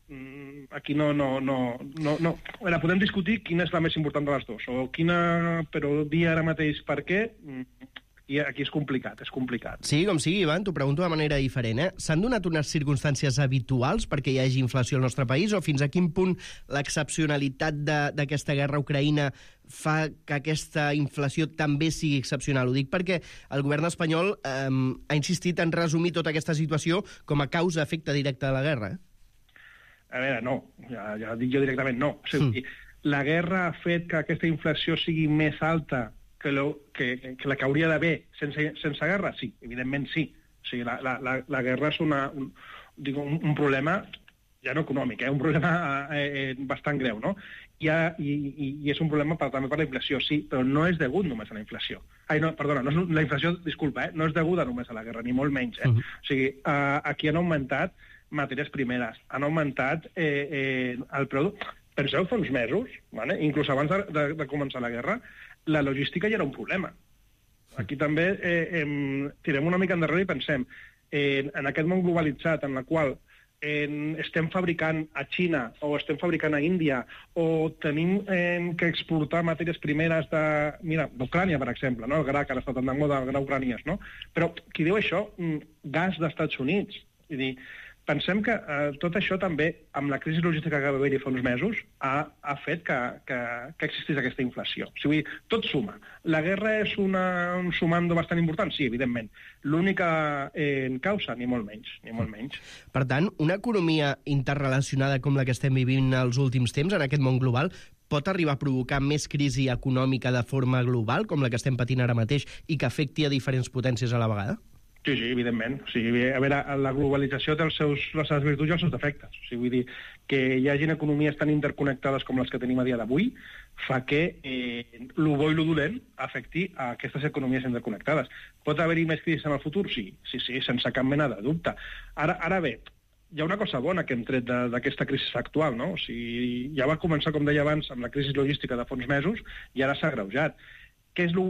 Mm, aquí no... no, no, no, no. Veure, podem discutir quina és la més important de les dues, o quina... però dir ara mateix per què... Mm, i aquí és complicat, és complicat. Sí, com sigui, Ivan, t'ho pregunto de manera diferent. Eh? S'han donat unes circumstàncies habituals perquè hi hagi inflació al nostre país, o fins a quin punt l'excepcionalitat d'aquesta guerra a Ucraïna fa que aquesta inflació també sigui excepcional? Ho dic perquè el govern espanyol eh, ha insistit en resumir tota aquesta situació com a causa-efecte directe de la guerra. Eh? A veure, no, ja, ja dic jo directament no. O sigui, mm. La guerra ha fet que aquesta inflació sigui més alta Que, lo, que, que la que hauria d'haver sense, sense guerra? Sí, evidentment sí. O sigui, la, la, la guerra és una, un, dic, un, un problema, ja no econòmic, eh, un problema eh, eh, bastant greu, no? I, ha, i, i és un problema per, també per la inflació, sí, però no és degut només a la inflació. Ai, no, perdona, no és, la inflació, disculpa, eh, no és deguda només a la guerra, ni molt menys. Eh? Uh -huh. O sigui, eh, aquí han augmentat matèries primeres, han augmentat eh, eh, el preu... Penseu fa uns mesos, vale? Inclús abans de, de, de començar la guerra, la logística ja era un problema. Aquí també eh, eh, tirem una mica endarrere i pensem eh, en aquest món globalitzat en la qual eh, estem fabricant a Xina o estem fabricant a Índia o tenim eh, que exportar matèries primeres de, mira, d'Ucrània, per exemple, no? El gra, que ara està tan de moda, el gra ucranià, no? Però qui diu això? Gas dels Estats Units. És dir, pensem que eh, tot això també, amb la crisi logística que va haver-hi fa uns mesos, ha, ha fet que, que, que existís aquesta inflació. O sigui, tot suma. La guerra és una, un sumando bastant important? Sí, evidentment. L'única eh, causa, ni molt menys, ni molt menys. Per tant, una economia interrelacionada com la que estem vivint els últims temps, en aquest món global, pot arribar a provocar més crisi econòmica de forma global, com la que estem patint ara mateix, i que afecti a diferents potències a la vegada? Sí, sí, evidentment. O sigui, a veure, la globalització té els seus, les seves virtuts i els seus defectes. O sigui, vull dir, que hi hagin economies tan interconnectades com les que tenim a dia d'avui fa que eh, lo bo i lo dolent afecti a aquestes economies interconnectades. Pot haver-hi més crisis en el futur? Sí, sí, sí, sense cap mena de dubte. Ara, ara bé, hi ha una cosa bona que hem tret d'aquesta crisi actual, no? O sigui, ja va començar, com deia abans, amb la crisi logística de fa uns mesos i ara s'ha agreujat. Què és lo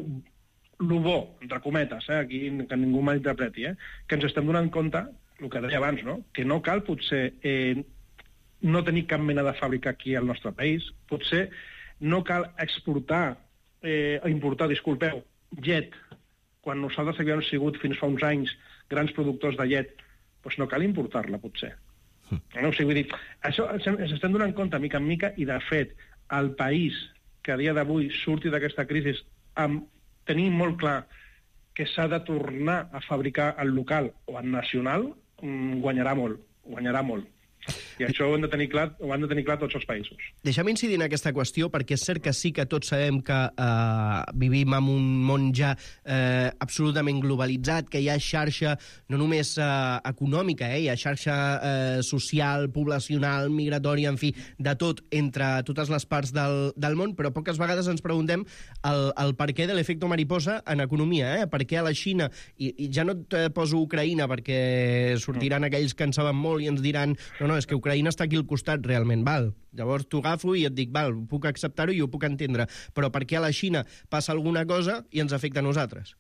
lo bo, entre cometes, eh, aquí que ningú malinterpreti, eh, que ens estem donant compte, el que deia abans, no? Que no cal potser eh, no tenir cap mena de fàbrica aquí al nostre país, potser no cal exportar, eh, importar, disculpeu, llet, quan nosaltres havíem sigut fins fa uns anys grans productors de llet, doncs no cal importar-la, potser. Mm. No? O sigui, vull dir, això ens estem donant compte mica en mica i, de fet, el país que a dia d'avui surti d'aquesta crisi amb tenim molt clar que s'ha de tornar a fabricar al local o al nacional, guanyarà molt, guanyarà molt. I això ho han de tenir clar, ho han de tenir clar tots els països. Deixa'm incidir en aquesta qüestió, perquè és cert que sí que tots sabem que eh, vivim en un món ja eh, absolutament globalitzat, que hi ha xarxa no només eh, econòmica, eh, hi ha xarxa eh, social, poblacional, migratòria, en fi, de tot entre totes les parts del, del món, però poques vegades ens preguntem el, el per què de l'efecte mariposa en economia, eh? Per què a la Xina, i, i ja no et poso Ucraïna perquè sortiran aquells que en saben molt i ens diran no, no, és que Ucraïna està aquí al costat realment, val. Llavors t'ho agafo i et dic, val, puc acceptar-ho i ho puc entendre, però per què a la Xina passa alguna cosa i ens afecta a nosaltres?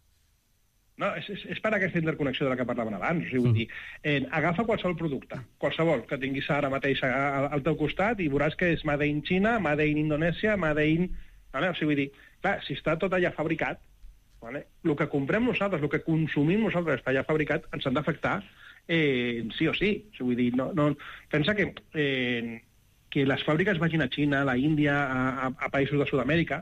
No, és, és, és per aquesta interconnexió de la que parlaven abans. O sigui, vull dir, eh, agafa qualsevol producte, qualsevol, que tinguis ara mateix al, al teu costat i veuràs que és made in Xina, made in Indonèsia, made in... Vale? O sigui, vull dir, clar, si està tot allà fabricat, vale? El que comprem nosaltres, el que consumim nosaltres està allà fabricat, ens han d'afectar eh, sí o sí. O sigui, vull dir, no, no, pensa que, eh, que les fàbriques vagin a Xina, a la Índia, a, a països de Sud-amèrica,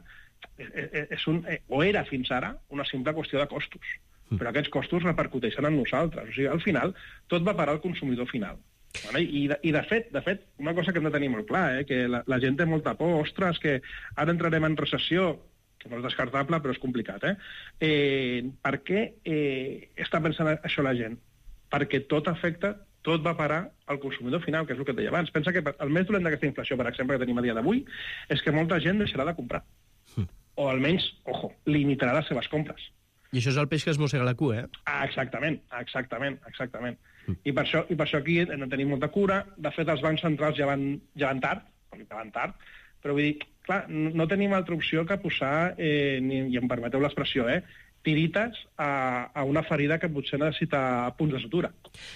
és, és un, eh, o era fins ara una simple qüestió de costos. Però aquests costos repercuteixen en nosaltres. O sigui, al final, tot va parar al consumidor final. Vale? I, de, I, de fet, de fet, una cosa que hem de tenir molt clar, eh, que la, la gent té molta por, ostres, que ara entrarem en recessió, que no és descartable, però és complicat, eh? eh per què eh, està pensant això la gent? Perquè tot afecta, tot va parar al consumidor final, que és el que et deia abans. Pensa que el més dolent d'aquesta inflació, per exemple, que tenim a dia d'avui, és que molta gent deixarà de comprar. Mm. O almenys, ojo, limitarà les seves compres. I això és el peix que es mossega la cua, eh? Ah, exactament, exactament, exactament. Mm. I, per això, I per això aquí hem de tenir molta cura. De fet, els bancs centrals ja van, ja van tard, ja van tard, però vull dir, clar, no tenim altra opció que posar, eh, ni, i em permeteu l'expressió, eh, tirites a, a una ferida que potser necessita punts de sutura.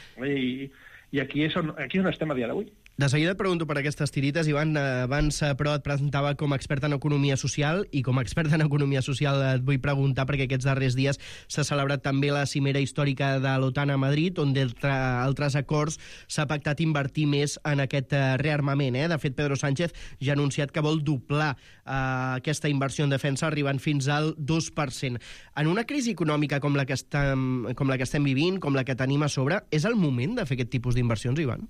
I, i aquí, és on, aquí és on estem a dia d'avui. De seguida et pregunto per aquestes tirites, Ivan. Abans, però, et presentava com a expert en economia social, i com a expert en economia social et vull preguntar, perquè aquests darrers dies s'ha celebrat també la cimera històrica de l'OTAN a Madrid, on d'entre altres acords s'ha pactat invertir més en aquest rearmament. Eh? De fet, Pedro Sánchez ja ha anunciat que vol doblar eh, aquesta inversió en defensa, arribant fins al dos per cent. En una crisi econòmica com la que estem, com la que estem vivint, com la que tenim a sobre, és el moment de fer aquest tipus d'inversions, Ivan?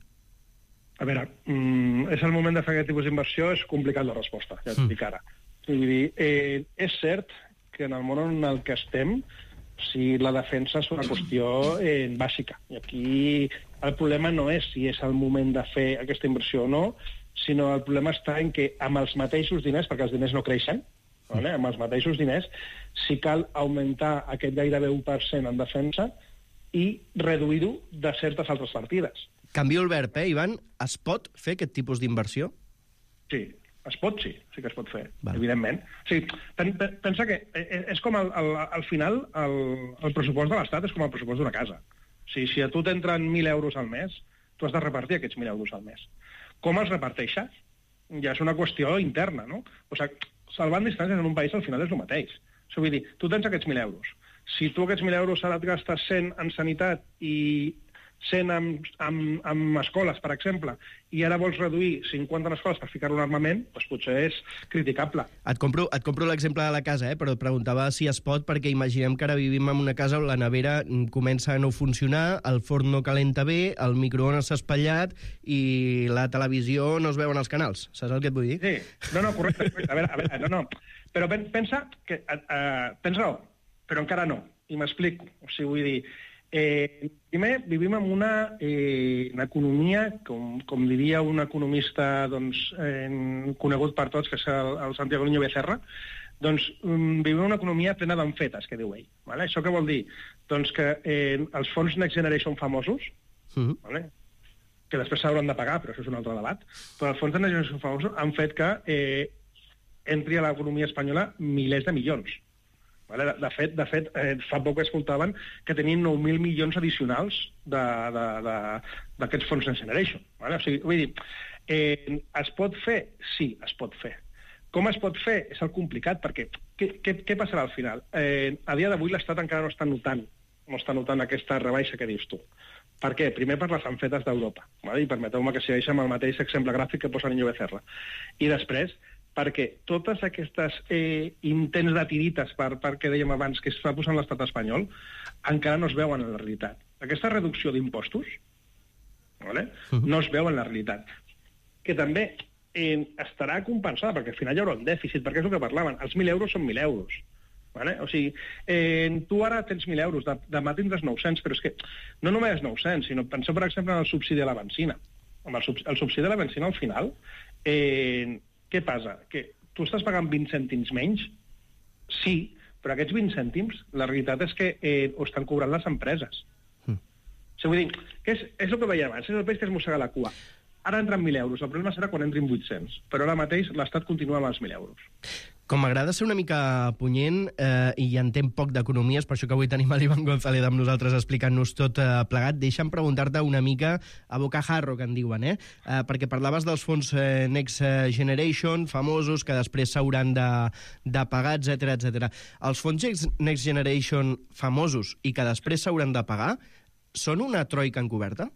A veure, mm, és el moment de fer aquest tipus d'inversió, és complicat la resposta, ja t'ho dic ara. Vull dir, eh, és cert que en el món en el que estem, si la defensa és una qüestió eh, bàsica. I aquí el problema no és si és el moment de fer aquesta inversió o no, sinó el problema està en que amb els mateixos diners, perquè els diners no creixen, vale? Amb els mateixos diners, si cal augmentar aquest gairebé un per cent en defensa i reduir-ho de certes altres partides. Canvio el verb, eh, Ivan? Es pot fer aquest tipus d'inversió? Sí, es pot, sí, sí que es pot fer, Val. evidentment. O sigui, pen, pen, pensa que és com, el, el, al final, el, el pressupost de l'Estat és com el pressupost d'una casa. O sigui, si a tu t'entren mil euros al mes, tu has de repartir aquests mil euros al mes. Com els reparteixes? Ja és una qüestió interna, no? O sigui, salvant distàncies en un país al final és el mateix. O sigui, vull dir, tu tens aquests mil euros. Si tu aquests mil euros ara et gastes cent en sanitat i cent amb, amb, amb escoles, per exemple, i ara vols reduir cinquanta en escoles per ficar un armament, doncs potser és criticable. Et compro, et compro l'exemple de la casa, eh? Però et preguntava si es pot, perquè imaginem que ara vivim en una casa on la nevera comença a no funcionar, el forn no calenta bé, el microones s'ha espatllat i la televisió no es veuen els canals. Saps el que et vull dir? Sí, no, no, correcte. correcte. A veure, a veure, no, no. Però pensa que... Uh, tens raó, però encara no. I m'explico. O sigui, vull dir... Eh, primer, vivim en una, eh, una economia, com, com diria un economista doncs, eh, conegut per tots, que és el, el Santiago Niño Becerra, doncs um, vivim en una economia plena d'enfetes, que diu ell. Vale? Això què vol dir? Doncs que eh, els fons Next Generation famosos, uh-huh. vale? que després s'hauran de pagar, però això és un altre debat, però els fons de Next Generation famosos han fet que eh, entri a l'economia espanyola milers de milions. Vale? De, de fet, de fet eh, fa poc escoltaven que tenien nou mil milions addicionals d'aquests fons Next Generation. Vale? O sigui, vull dir, eh, es pot fer? Sí, es pot fer. Com es pot fer? És el complicat, perquè què, què, què passarà al final? Eh, a dia d'avui l'Estat encara no està notant, no està notant aquesta rebaixa que dius tu. Per què? Primer per les enfertes d'Europa. Vale? I permeteu-me que segueixi amb el mateix exemple gràfic que posa Niño Becerra. I després, perquè totes aquestes eh, intents de tirites, per, per què dèiem abans, que es fa posant l'estat espanyol, encara no es veuen en la realitat. Aquesta reducció d'impostos Vale? Uh-huh. No es veu en la realitat. Que també eh, estarà compensada, perquè al final hi haurà un dèficit, perquè és el que parlaven, els mil euros són mil euros. Vale? O sigui, eh, tu ara tens mil euros, de, demà tindràs nou-cents, però és que no només nou-cents, sinó penseu, per exemple, en el subsidi de la benzina. Amb el, sub, el subsidi de la benzina, al final, eh, què passa? Que tu estàs pagant vint cèntims menys? Sí, però aquests vint cèntims, la realitat és que eh, ho estan cobrant les empreses. Mm. O sigui, vull dir, que és, és el que veiem abans, és el peix que es mossega la cua. Ara entren mil euros, el problema serà quan entrin vuit-cents, però ara mateix l'Estat continua amb els mil euros. Com m'agrada ser una mica punyent eh, i entenc poc d'economia, és per això que avui tenim l'Ivan González amb nosaltres explicant-nos tot eh, plegat, deixa'm preguntar-te una mica a bocajarro, que en diuen, eh? eh? Perquè parlaves dels fons eh, Next Generation, famosos, que després s'hauran de, de pagar, etcètera, etcètera. Els fons Next Generation famosos i que després s'hauran de pagar, són una troika encoberta?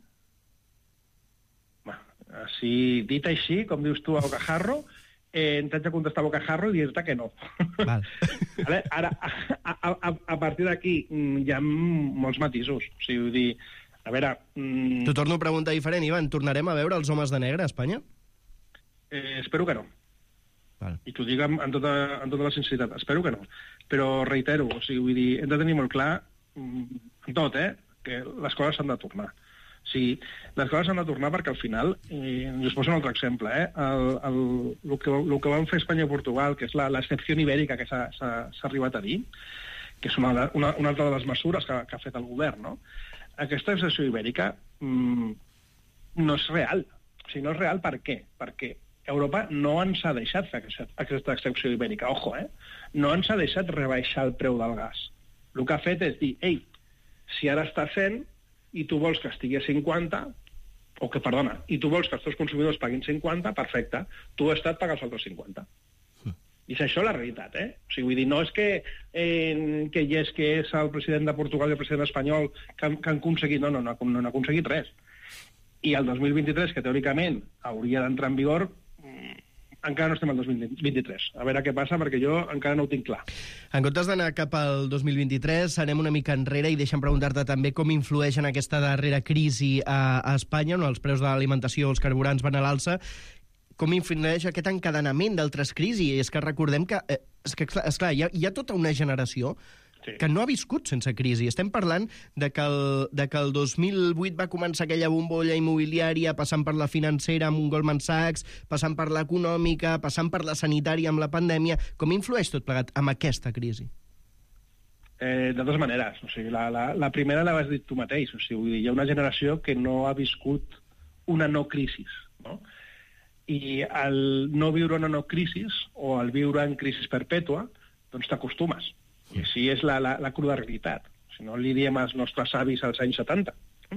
Si dit així, com dius tu a bocajarro, eh, t'haig de contestar a bocajarro i dir-te que no. Val. Vale? Ara, a, a, a, a partir d'aquí hi ha molts matisos. O sigui, vull dir, a veure... Mm... T'ho torno a preguntar diferent, Ivan. Tornarem a veure els homes de negre a Espanya? Eh, espero que no. Val. I t'ho dic amb, amb, tota, amb tota la sinceritat. Espero que no. Però reitero, o sigui, vull dir, hem de tenir molt clar, en tot, eh, que les coses s'han de tornar. Sí, les coses s'han de tornar perquè al final, eh, us poso un altre exemple, eh? el, el, el, que, el que van fer Espanya i Portugal, que és l'excepció ibèrica que s'ha arribat a dir, que és una, una, una altra de les mesures que, que ha fet el govern, no? Aquesta excepció ibèrica mm, no és real. O sigui, no és real per què? Perquè Europa no ens ha deixat fer aquesta, aquesta excepció ibèrica. Ojo, eh? No ens ha deixat rebaixar el preu del gas. El que ha fet és dir, ei, si ara està cent i tu vols que estigui a cinquanta, o que, perdona, i tu vols que els teus consumidors paguin cinquanta, perfecte, tu, Estat, pagues els altres cinquanta. Mm. I és això la realitat, eh? O sigui, vull dir, no és que, eh, que hi és que és el president de Portugal i el president espanyol que han, que han aconseguit... No, no, no, no han aconseguit res. I el dos mil vint-i-tres, que teòricament hauria d'entrar en vigor, encara no estem al dos mil vint-i-tres. A veure què passa, perquè jo encara no ho tinc clar. En comptes d'anar cap al dos mil vint-i-tres, anem una mica enrere i deixa'm preguntar-te també com influeix en aquesta darrera crisi a, a Espanya, on els preus de l'alimentació, els carburants van a l'alça, com influeix aquest encadenament d'altres crisis? I és que recordem que, eh, és que esclar, hi ha, hi ha tota una generació sí. que no ha viscut sense crisi. Estem parlant de que, el, de que el dos mil vuit va començar aquella bombolla immobiliària, passant per la financera amb un Goldman Sachs, passant per l'econòmica, passant per la sanitària amb la pandèmia. Com influeix tot plegat amb aquesta crisi? Eh, de dues maneres. O sigui, la, la, la primera la vas dir tu mateix. O sigui, vull dir, hi ha una generació que no ha viscut una no crisi, no? I al no viure una no crisi, o al viure en crisi perpètua, doncs t'acostumes. I així és la, la, la cruda realitat. Si no li diem als nostres avis als anys setanta.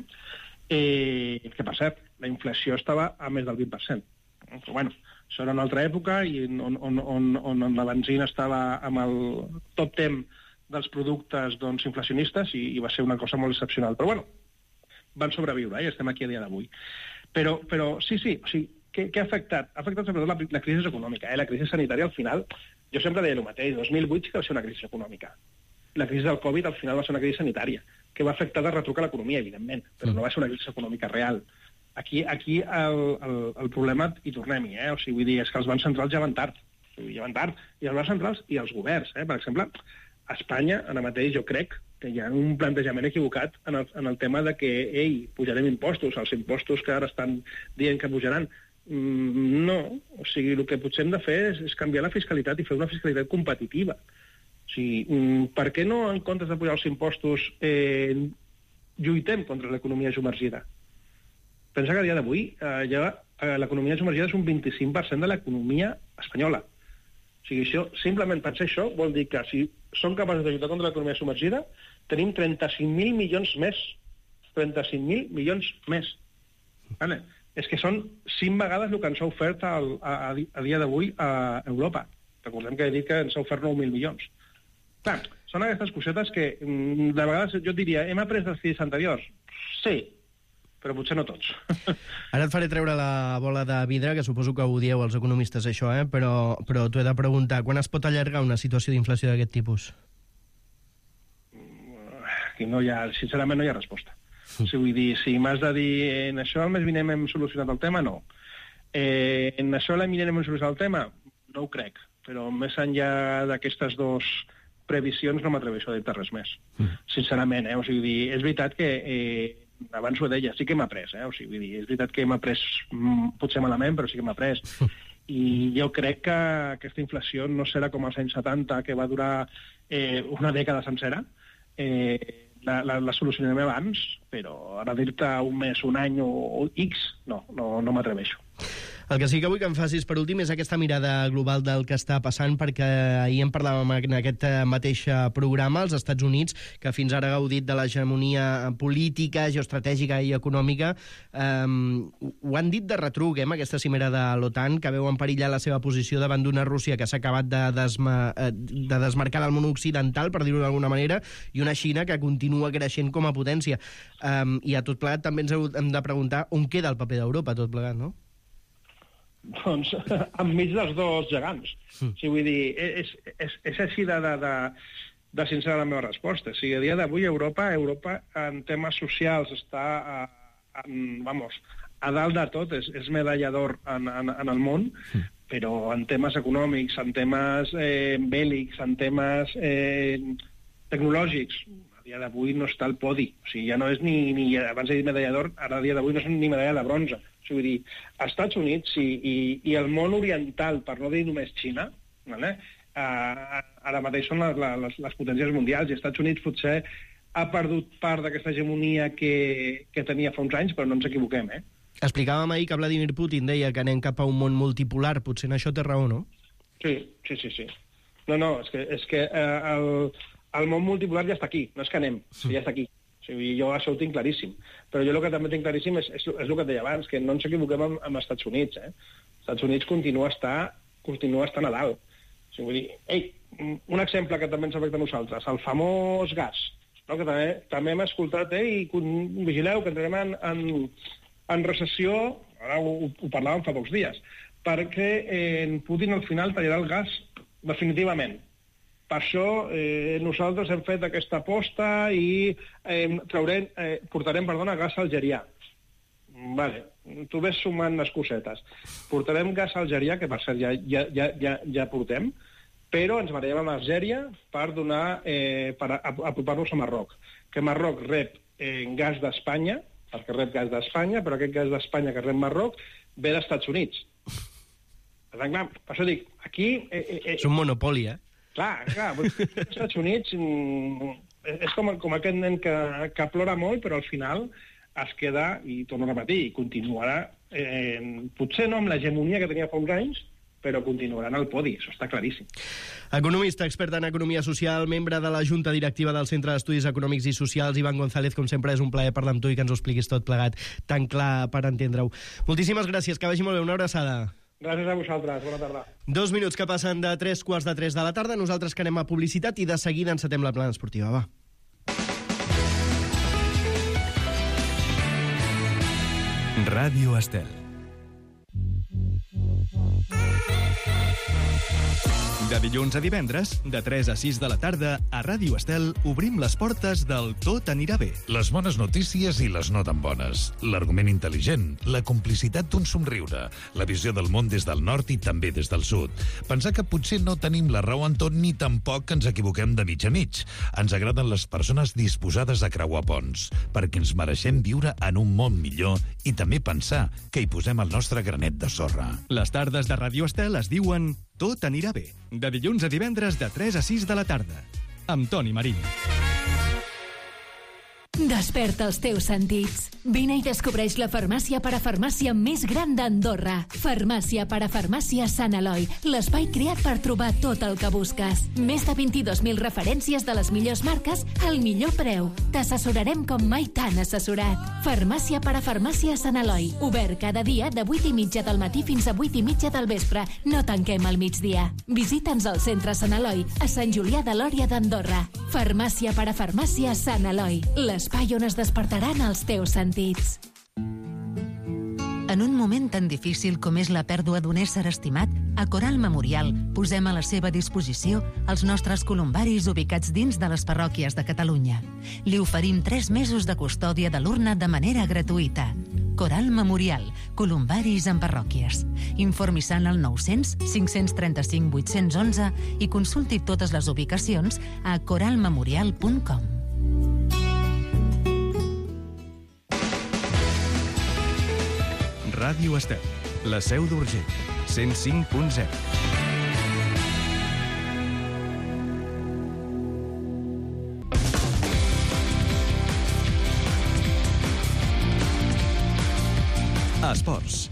Eh, que, per cert, la inflació estava a més del vint per cent. Però, bueno, això era una altra època i on, on, on, on la benzina estava amb el top ten dels productes doncs, inflacionistes i, i va ser una cosa molt excepcional. Però, bueno, van sobreviure eh, i estem aquí a dia d'avui. Però, però sí, sí, o sigui, què, què ha afectat? Ha afectat sobretot la, la crisi econòmica. Eh? La crisi sanitària, al final, jo sempre deia el mateix, dos mil vuit sí que va ser una crisi econòmica. La crisi del Covid, al final, va ser una crisi sanitària, que va afectar de retrucar l'economia, evidentment, però mm. no va ser una crisi econòmica real. Aquí, aquí el, el, el problema, i tornem-hi, eh? O sigui, vull dir, és que els bancs centrals ja van tard. O sigui, ja van tard. I els bancs centrals i els governs, eh? Per exemple, a Espanya, ara mateix, jo crec que hi ha un plantejament equivocat en el, en el tema de que, ei, pujarem impostos, els impostos que ara estan dient que pujaran. No, o sigui, el que potser hem de fer és, és canviar la fiscalitat i fer una fiscalitat competitiva. O sigui, per què no, en comptes de pujar els impostos, eh, lluitem contra l'economia submergida? Pensa que a dia d'avui eh, ja eh, l'economia submergida és un vint-i-cinc per cent de l'economia espanyola. O sigui, això, simplement pensar això vol dir que si som capaços de lluitar contra l'economia submergida, tenim trenta-cinc mil milions més. trenta-cinc mil milions més. Vale? És que són cinc vegades el que ens ha ofert al, a, a dia d'avui a Europa. Recordem que he dit que ens ha ofert nou mil milions. Clar, són aquestes cosetes que, de vegades, jo et diria, hem après dels crisis anteriors? Sí, però potser no tots. Ara et faré treure la bola de vidre, que suposo que ho dieu els economistes, això, eh? però, però t'ho he de preguntar, quan es pot allargar una situació d'inflació d'aquest tipus? Aquí no hi ha, sincerament no hi ha resposta. O sigui, vull dir, si m'has de dir en això el mes vinent hem solucionat el tema, no. Eh, en això l'any vinent hem solucionat el tema? No ho crec. Però més enllà d'aquestes dues previsions no m'atreveixo a dir-te res més. Mm. Sincerament, eh? O sigui, dir, és veritat que... Eh, abans ho deia, sí que m'ha pres, eh? O sigui, vull dir, és veritat que m'ha pres mm, potser malament, però sí que m'ha pres. I jo crec que aquesta inflació no serà com als anys setanta, que va durar eh, una dècada sencera. Eh, la, la, la solucionarem abans, però ara dir-te un mes, un any o, o X, no, no, no m'atreveixo. El que sí que vull que em facis per últim és aquesta mirada global del que està passant, perquè ahir en parlàvem en aquest mateix programa, als Estats Units, que fins ara ha gaudit de l'hegemonia política, geoestratègica i econòmica, um, ho han dit de retruc, eh, amb aquesta cimera de l'OTAN, que veu en perillar la seva posició davant d'una Rússia que s'ha acabat de, desma, de desmarcar del món occidental, per dir-ho d'alguna manera, i una Xina que continua creixent com a potència. Um, I a tot plegat també ens hem de preguntar on queda el paper d'Europa, tot plegat, no? Doncs enmig dels dos gegants. Mm. O sigui, vull dir, és, és, és així de, de, de, de sincera la meva resposta. O sigui, a dia d'avui Europa, Europa en temes socials està a, en, vamos, a dalt de tot, és, és medallador en, en, en el món, mm. però en temes econòmics, en temes eh, bèl·lics, en temes eh, tecnològics, a dia d'avui no està al podi. O sigui, ja no és ni, ni abans he dit medallador, ara a dia d'avui no és ni medalla de bronze. O sigui, vull dir, als Estats Units i, i, i el món oriental, per no dir només Xina, vale? uh, ara mateix són les, les, les potències mundials, i els Estats Units potser ha perdut part d'aquesta hegemonia que, que tenia fa uns anys, però no ens equivoquem, eh? Explicàvem ahir que Vladimir Putin deia que anem cap a un món multipolar, potser en això té raó, no? Sí, sí, sí, sí. No, no, és que, és que uh, el, el món multipolar ja està aquí, no és que anem, sí. Ja està aquí. O sigui, jo això ho tinc claríssim. Però jo el que també tinc claríssim és, és, és el que et deia abans, que no ens equivoquem amb, amb els Estats Units. Eh? Els Estats Units continua a estar, continua a estar a dalt. O sigui, vull dir, ei, un exemple que també ens afecta a nosaltres, el famós gas, no? Que també, també hem escoltat, eh, i vigileu, que entrem en, en, en recessió, ara ho, ho parlàvem fa pocs dies, perquè eh, Putin al final tallarà el gas definitivament. Per això eh, nosaltres hem fet aquesta aposta i eh, traurem, eh, portarem perdona, gas algerià. Vale, tu ves sumant les cosetes. Portarem gas algerià, que per cert ja, ja, ja, ja, ja portem, però ens barallem amb Algèria per, donar, eh, per apropar-nos a Marroc. Que Marroc rep eh, gas d'Espanya, perquè rep gas d'Espanya, però aquest gas d'Espanya que rep Marroc ve dels Estats Units. Per tant, clar, per això dic, aquí... Eh, eh, és un monopoli, eh? Clar, clar, als Estats Units és com, com aquest nen que, que plora molt, però al final es queda, i torno a repetir, i continuarà, eh, potser no amb l'hegemonia que tenia fa uns anys, però continuarà en el podi, això està claríssim. Economista, expert en economia social, membre de la Junta Directiva del Centre d'Estudis Econòmics i Socials, Iván González, com sempre és un plaer parlar amb tu i que ens ho expliquis tot plegat tan clar per entendre-ho. Moltíssimes gràcies, que vagi molt bé, una abraçada. Gràcies a vosaltres, bona tarda. Dos minuts que passen de tres quarts de tres de la tarda, nosaltres que anem a publicitat i de seguida encetem la plana esportiva, va. Ràdio Estel. De dilluns a divendres, de tres a sis de la tarda, a Ràdio Estel obrim les portes del Tot anirà bé. Les bones notícies i les no tan bones. L'argument intel·ligent, la complicitat d'un somriure, la visió del món des del nord i també des del sud. Pensar que potser no tenim la raó en tot ni tampoc que ens equivoquem de mig a mig. Ens agraden les persones disposades a creuar ponts, perquè ens mereixem viure en un món millor i també pensar que hi posem el nostre granet de sorra. Les tardes de Ràdio Estel es diuen Tot anirà bé. De dilluns a divendres de tres a sis de la tarda. Amb Toni Marín. Desperta els teus sentits. Vine i descobreix la farmàcia parafarmàcia més gran d'Andorra. Farmàcia parafarmàcia Sant Eloi, l'espai creat per trobar tot el que busques. Més de vint-i-dos mil referències de les millors marques al millor preu. T'assessorarem com mai t'han assessorat. Farmàcia parafarmàcia Sant Eloi, obert cada dia de vuit i mitja del matí fins a vuit i mitja del vespre. No tanquem al migdia. Visita'ns al centre Sant Eloi, a Sant Julià de Lòria d'Andorra. Farmàcia parafarmàcia Sant Eloi, l'espai on es despertaran els teus sentits. En un moment tan difícil com és la pèrdua d'un ésser estimat, a Coral Memorial posem a la seva disposició els nostres columbaris ubicats dins de les parròquies de Catalunya. Li oferim tres mesos de custòdia de l'urna de manera gratuïta. Coral Memorial, columbaris en parròquies. Informi-se al nou-cents, cinc-cents trenta-cinc, vuit-cents onze i consulti totes les ubicacions a coral memorial punt com. Ràdio Estel, la seu d'Urgell, cent cinc punt zero. Esports.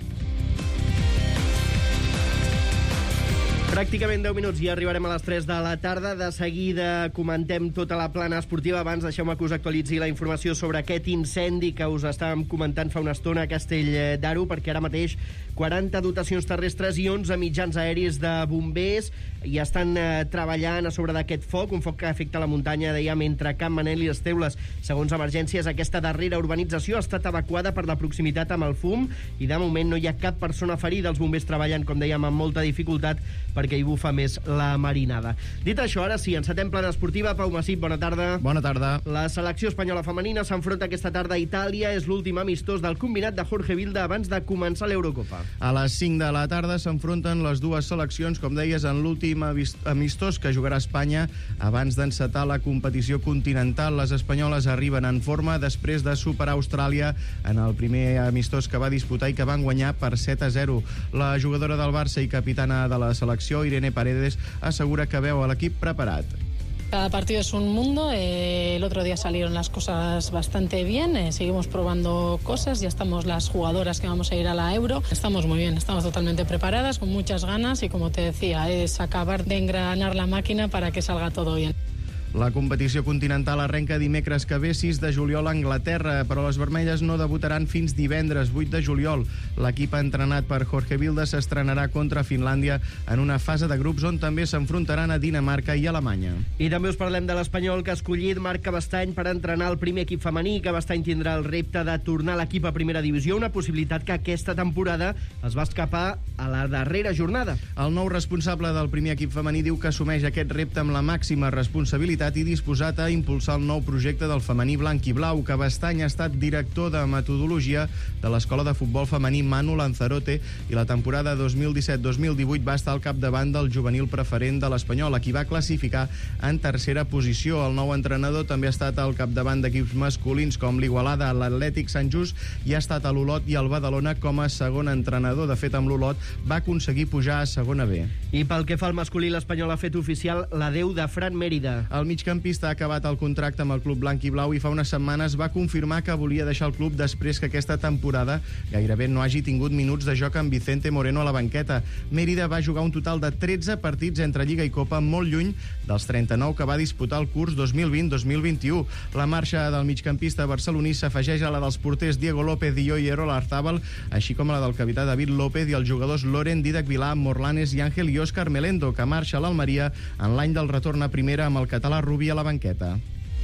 Pràcticament deu minuts i arribarem a les tres de la tarda. De seguida comentem tota la plana esportiva. Abans deixeu-me que us actualitzi la informació sobre aquest incendi que us estàvem comentant fa una estona a Castell d'Aro, perquè ara mateix quaranta dotacions terrestres i onze mitjans aèris de bombers i estan eh, treballant a sobre d'aquest foc, un foc que afecta la muntanya, dèiem, entre Camp Manel i les Teules. Segons emergències, aquesta darrera urbanització ha estat evacuada per la proximitat amb el fum i de moment no hi ha cap persona ferida. Els bombers treballen, com dèiem, amb molta dificultat perquè hi bufa més la marinada. Dit això, ara sí, encetem plana esportiva. Pau Massip, bona tarda. Bona tarda. La selecció espanyola femenina s'enfronta aquesta tarda a Itàlia. És l'últim amistós del combinat de Jorge Vilda abans de començar l'Eurocopa. A les cinc de la tarda s'enfronten les dues seleccions, com deies, en l'últim amistós que jugarà Espanya abans d'encetar la competició continental. Les espanyoles arriben en forma després de superar Austràlia en el primer amistós que va disputar i que van guanyar per set a zero. La jugadora del Barça i capitana de la selecció, Irene Paredes, asegura que veu a l'equip preparat. Cada partido es un mundo. Eh, el otro día salieron las cosas bastante bien. Eh, seguimos probando cosas. Ya estamos las jugadoras que vamos a ir a la Euro. Estamos muy bien, estamos totalmente preparadas, con muchas ganas y, como te decía, es acabar de engranar la máquina para que salga todo bien. La competició continental arrenca dimecres que ve, sis de juliol, a Anglaterra, però les vermelles no debutaran fins divendres, vuit de juliol. L'equip entrenat per Jorge Vilda s'estrenarà contra Finlàndia en una fase de grups on també s'enfrontaran a Dinamarca i Alemanya. I també us parlem de l'espanyol que ha escollit Marc Cabestany per entrenar el primer equip femení. Cabestany tindrà el repte de tornar l'equip a primera divisió, una possibilitat que aquesta temporada es va escapar a la darrera jornada. El nou responsable del primer equip femení diu que assumeix aquest repte amb la màxima responsabilitat i disposat a impulsar el nou projecte del femení blanc i blau. Cabestany ha estat director de metodologia de l'Escola de Futbol Femení Manu Lanzarote i la temporada dos mil disset dos mil divuit va estar al capdavant del juvenil preferent de l'Espanyol, a qui va classificar en tercera posició. El nou entrenador també ha estat al capdavant d'equips masculins com l'Igualada, l'Atlètic Sant Just, i ha estat a l'Olot i al Badalona com a segon entrenador. De fet, amb l'Olot va aconseguir pujar a segona B. I pel que fa al masculí, l'Espanyol ha fet oficial l'adeu de Fran Mérida. El migcampista ha acabat el contracte amb el club blanc i blau i fa unes setmanes va confirmar que volia deixar el club després que aquesta temporada gairebé no hagi tingut minuts de joc amb Vicente Moreno a la banqueta. Mérida va jugar un total de tretze partits entre Lliga i Copa, molt lluny dels trenta-nou que va disputar el curs dos mil vint dos mil vint-i-u. La marxa del migcampista barceloní s'afegeix a la dels porters Diego López i Oyer Olazábal, així com a la del capità David López i els jugadors Loren, Didac Vilà, Morlanes i Ángel i Òscar Melendo, que marxa a l'Almeria en l'any del retorn a primera amb el català Rubí a la banqueta.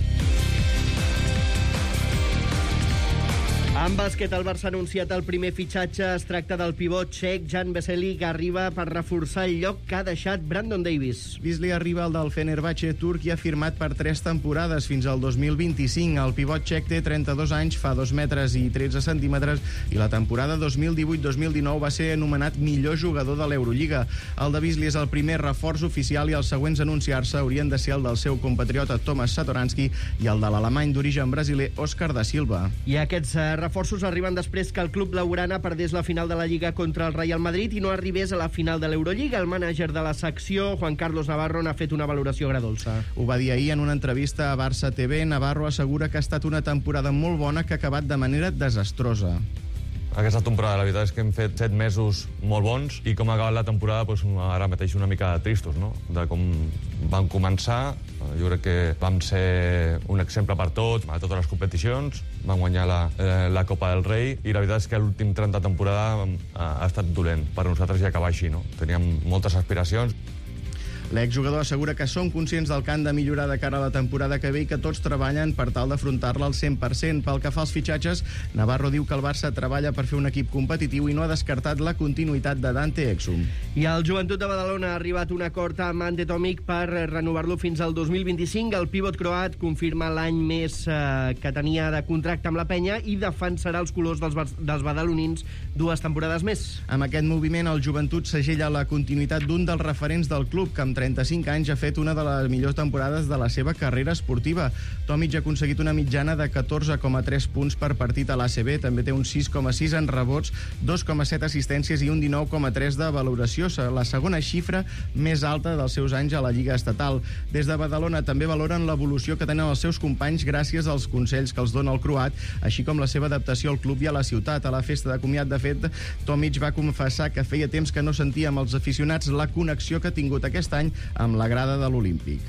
En bàsquet, el Barça ha anunciat el primer fitxatge. Es tracta del pivot txec Jan Vesely, que arriba per reforçar el lloc que ha deixat Brandon Davis. Vesely arriba al del Fenerbahçe turc i ha firmat per tres temporades fins al dos mil vint-i-cinc. El pivot txec té trenta-dos anys, fa dos metres i tretze centímetres i la temporada dos mil divuit dos mil dinou va ser anomenat millor jugador de l'Eurolliga. El de Vesely és el primer reforç oficial i els següents a anunciar-se haurien de ser el del seu compatriota Tomas Satoransky i el de l'alemany d'origen brasiler Òscar da Silva. I aquests uh, reforços arriben després que el club blaugrana perdés la final de la Lliga contra el Real Madrid i no arribés a la final de l'Eurolliga. El mànager de la secció, Juan Carlos Navarro, n'ha fet una valoració agradolça. Ho va dir ahir en una entrevista a Barça T V. Navarro assegura que ha estat una temporada molt bona que ha acabat de manera desastrosa. Aquesta temporada, la veritat és que hem fet set mesos molt bons i com ha acabat la temporada, doncs, ara mateix una mica tristos, no? De com vam començar. Jo crec que vam ser un exemple per tots, a totes les competicions. Vam guanyar la, eh, la Copa del Rei i la veritat és que l'últim tram de temporada ha, ha estat dolent per nosaltres i acabar així, no? Teníem moltes aspiracions. L'exjugador assegura que són conscients del que han de millorar de cara a la temporada que ve i que tots treballen per tal d'afrontar-la al cent per cent. Pel que fa als fitxatges, Navarro diu que el Barça treballa per fer un equip competitiu i no ha descartat la continuïtat de Dante Exum. I el Joventut de Badalona ha arribat a un acord amb Ante Tomic per renovar-lo fins al dos mil vint-i-cinc. El pivot croat confirma l'any més eh, que tenia de contracte amb la penya i defensarà els colors dels, dels badalonins dues temporades més. Amb aquest moviment, el Joventut segella la continuïtat d'un dels referents del club, que amb trenta-cinc anys ha fet una de les millors temporades de la seva carrera esportiva. Tomic ha aconseguit una mitjana de catorze coma tres punts per partit a l'A C B, també té un sis coma sis en rebots, dos coma set assistències i un dinou coma tres de valoració, la segona xifra més alta dels seus anys a la Lliga Estatal. Des de Badalona també valoren l'evolució que tenen els seus companys gràcies als consells que els dona el croat, així com la seva adaptació al club i a la ciutat. A la festa de comiat, de fet, Tomic va confessar que feia temps que no sentia amb els aficionats la connexió que ha tingut aquest any amb la grada de l'Olímpic.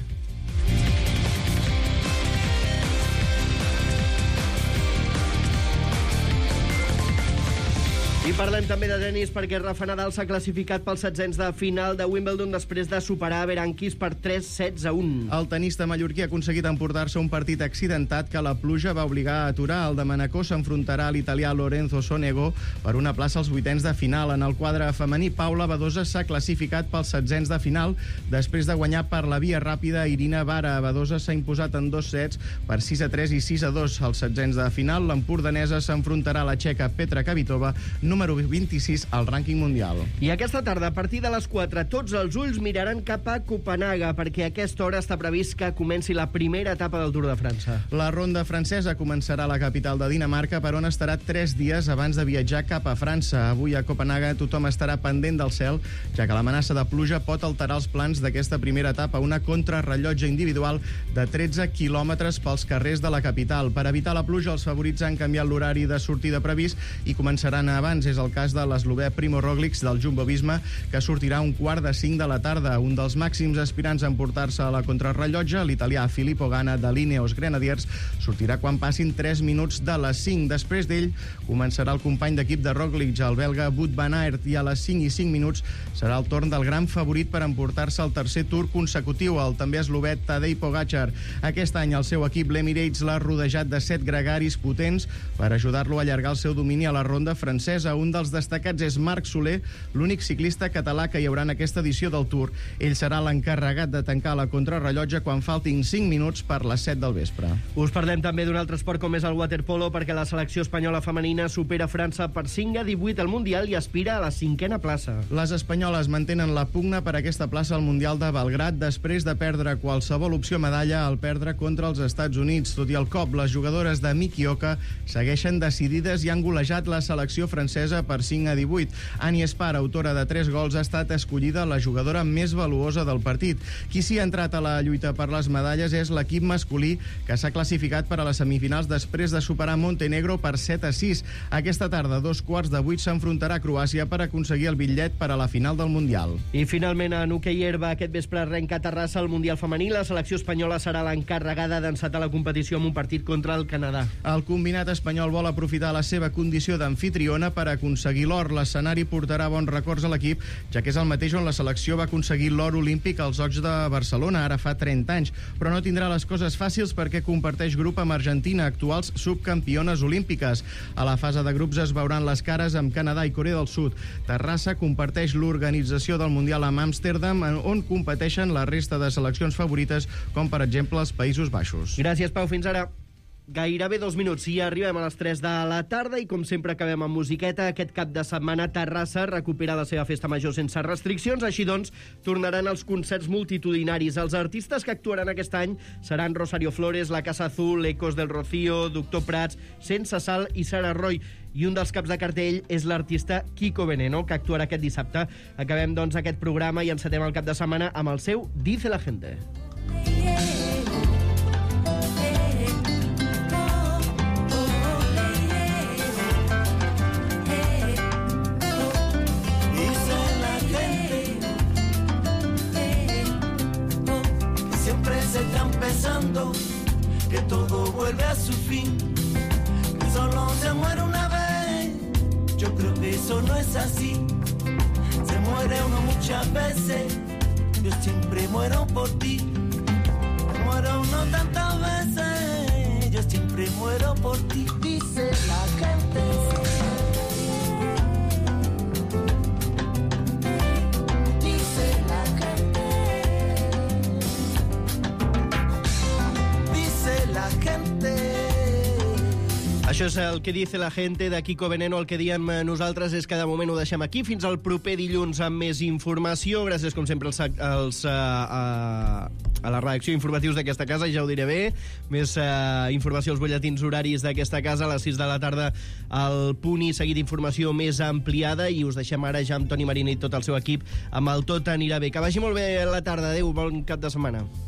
I parlem també de tenis perquè Rafa Nadal s'ha classificat pels setzents de final de Wimbledon després de superar Berankis per tres sets a un. El tenista mallorquí ha aconseguit emportar-se un partit accidentat que la pluja va obligar a aturar. El de Manacor s'enfrontarà a l'italià Lorenzo Sonego per una plaça als vuitens de final. En el quadre femení, Paula Badosa s'ha classificat pels setzents de final després de guanyar per la via ràpida Irina Vara. Badosa s'ha imposat en dos sets per sis a tres i sis a dos. Als setzents de final, l'empordanesa s'enfrontarà a la txeca Petra Kvitova, número vint-i-sis al rànquing mundial. I aquesta tarda, a partir de les quatre, tots els ulls miraran cap a Copenhaga, perquè a aquesta hora està previst que comenci la primera etapa del Tour de França. La ronda francesa començarà a la capital de Dinamarca, per on estarà tres dies abans de viatjar cap a França. Avui a Copenhaga tothom estarà pendent del cel, ja que l'amenaça de pluja pot alterar els plans d'aquesta primera etapa, una contrarrellotge individual de tretze quilòmetres pels carrers de la capital. Per evitar la pluja, els favorits han canviat l'horari de sortida previst i començaran abans. És el cas de l'eslovè Primo Roglic del Jumbo-Visma, que sortirà a un quart de cinc de la tarda. Un dels màxims aspirants a emportar-se a la contrarrellotge, l'italià Filippo Ganna de l'Ineos Grenadiers, sortirà quan passin tres minuts de les cinc. Després d'ell començarà el company d'equip de Roglic, el belga Wout van Aert, i a les cinc i cinc minuts serà el torn del gran favorit per emportar-se el tercer Tour consecutiu, el també eslovè Tadej Pogačar. Aquest any el seu equip, l'Emirates, l'ha rodejat de set gregaris potents per ajudar-lo a allargar el seu domini a la ronda francesa. Un dels destacats és Marc Soler, l'únic ciclista català que hi haurà en aquesta edició del Tour. Ell serà l'encarregat de tancar la contrarrellotge quan faltin cinc minuts per les set del vespre. Us parlem també d'un altre esport com és el waterpolo, perquè la selecció espanyola femenina supera França per cinc a divuit al Mundial i aspira a la cinquena plaça. Les espanyoles mantenen la pugna per aquesta plaça al Mundial de Belgrat després de perdre qualsevol opció medalla al perdre contra els Estats Units. Tot i el cop, les jugadores de Mikioka segueixen decidides i han golejat la selecció francesa per cinc a divuit. Annie Espar, autora de tres gols, ha estat escollida la jugadora més valuosa del partit. Qui s'hi ha entrat a la lluita per les medalles és l'equip masculí, que s'ha classificat per a les semifinals després de superar Montenegro per set a sis. Aquesta tarda, a dos quarts de vuit, s'enfrontarà a Croàcia per aconseguir el bitllet per a la final del Mundial. I finalment, en hoquei herba, aquest vespre arrenca a Terrassa el Mundial femení. La selecció espanyola serà l'encarregada d'encetar la competició amb un partit contra el Canadà. El combinat espanyol vol aprofitar la seva condició d'amfitriona per aconseguir l'or. L'escenari portarà bons records a l'equip, ja que és el mateix on la selecció va aconseguir l'or olímpic als Jocs de Barcelona, ara fa trenta anys. Però no tindrà les coses fàcils perquè comparteix grup amb Argentina, actuals subcampiones olímpiques. A la fase de grups es veuran les cares amb Canadà i Corea del Sud. Terrassa comparteix l'organització del Mundial amb Amsterdam, on competeixen la resta de seleccions favorites, com per exemple els Països Baixos. Gràcies, Pau. Fins ara. Gairebé dos minuts i arribem a les tres de la tarda i com sempre acabem amb musiqueta. Aquest cap de setmana Terrassa recupera la seva festa major sense restriccions, així doncs tornaran els concerts multitudinaris. Els artistes que actuaran aquest any seran Rosario Flores, La Casa Azul, Ecos del Rocío, Doctor Prats, Sense Sal i Sara Roy. I un dels caps de cartell és l'artista Kiko Veneno, que actuarà aquest dissabte. Acabem, doncs, aquest programa i encetem el cap de setmana amb el seu Dice la Gente. Que todo vuelve a su fin, que solo se muere una vez. Yo creo que eso no es así. Se muere uno muchas veces yo siempre muero por ti. Muero no tantas veces, yo siempre muero por ti. Dice la gente. Dice la gente. Dice la gente. Això és el que dice la gente de Kiko Veneno. El que diem nosaltres és que de moment ho deixem aquí. Fins al proper dilluns amb més informació. Gràcies, com sempre, als, als, a, a, a la redacció informatius d'aquesta casa, ja ho diré bé. Més uh, informació als butlletins horaris d'aquesta casa. A les sis de la tarda al Punt i seguit informació més ampliada. I us deixem ara ja amb Toni Marín i tot el seu equip amb el Tot anirà bé. Que vagi molt bé la tarda. Adéu, bon cap de setmana.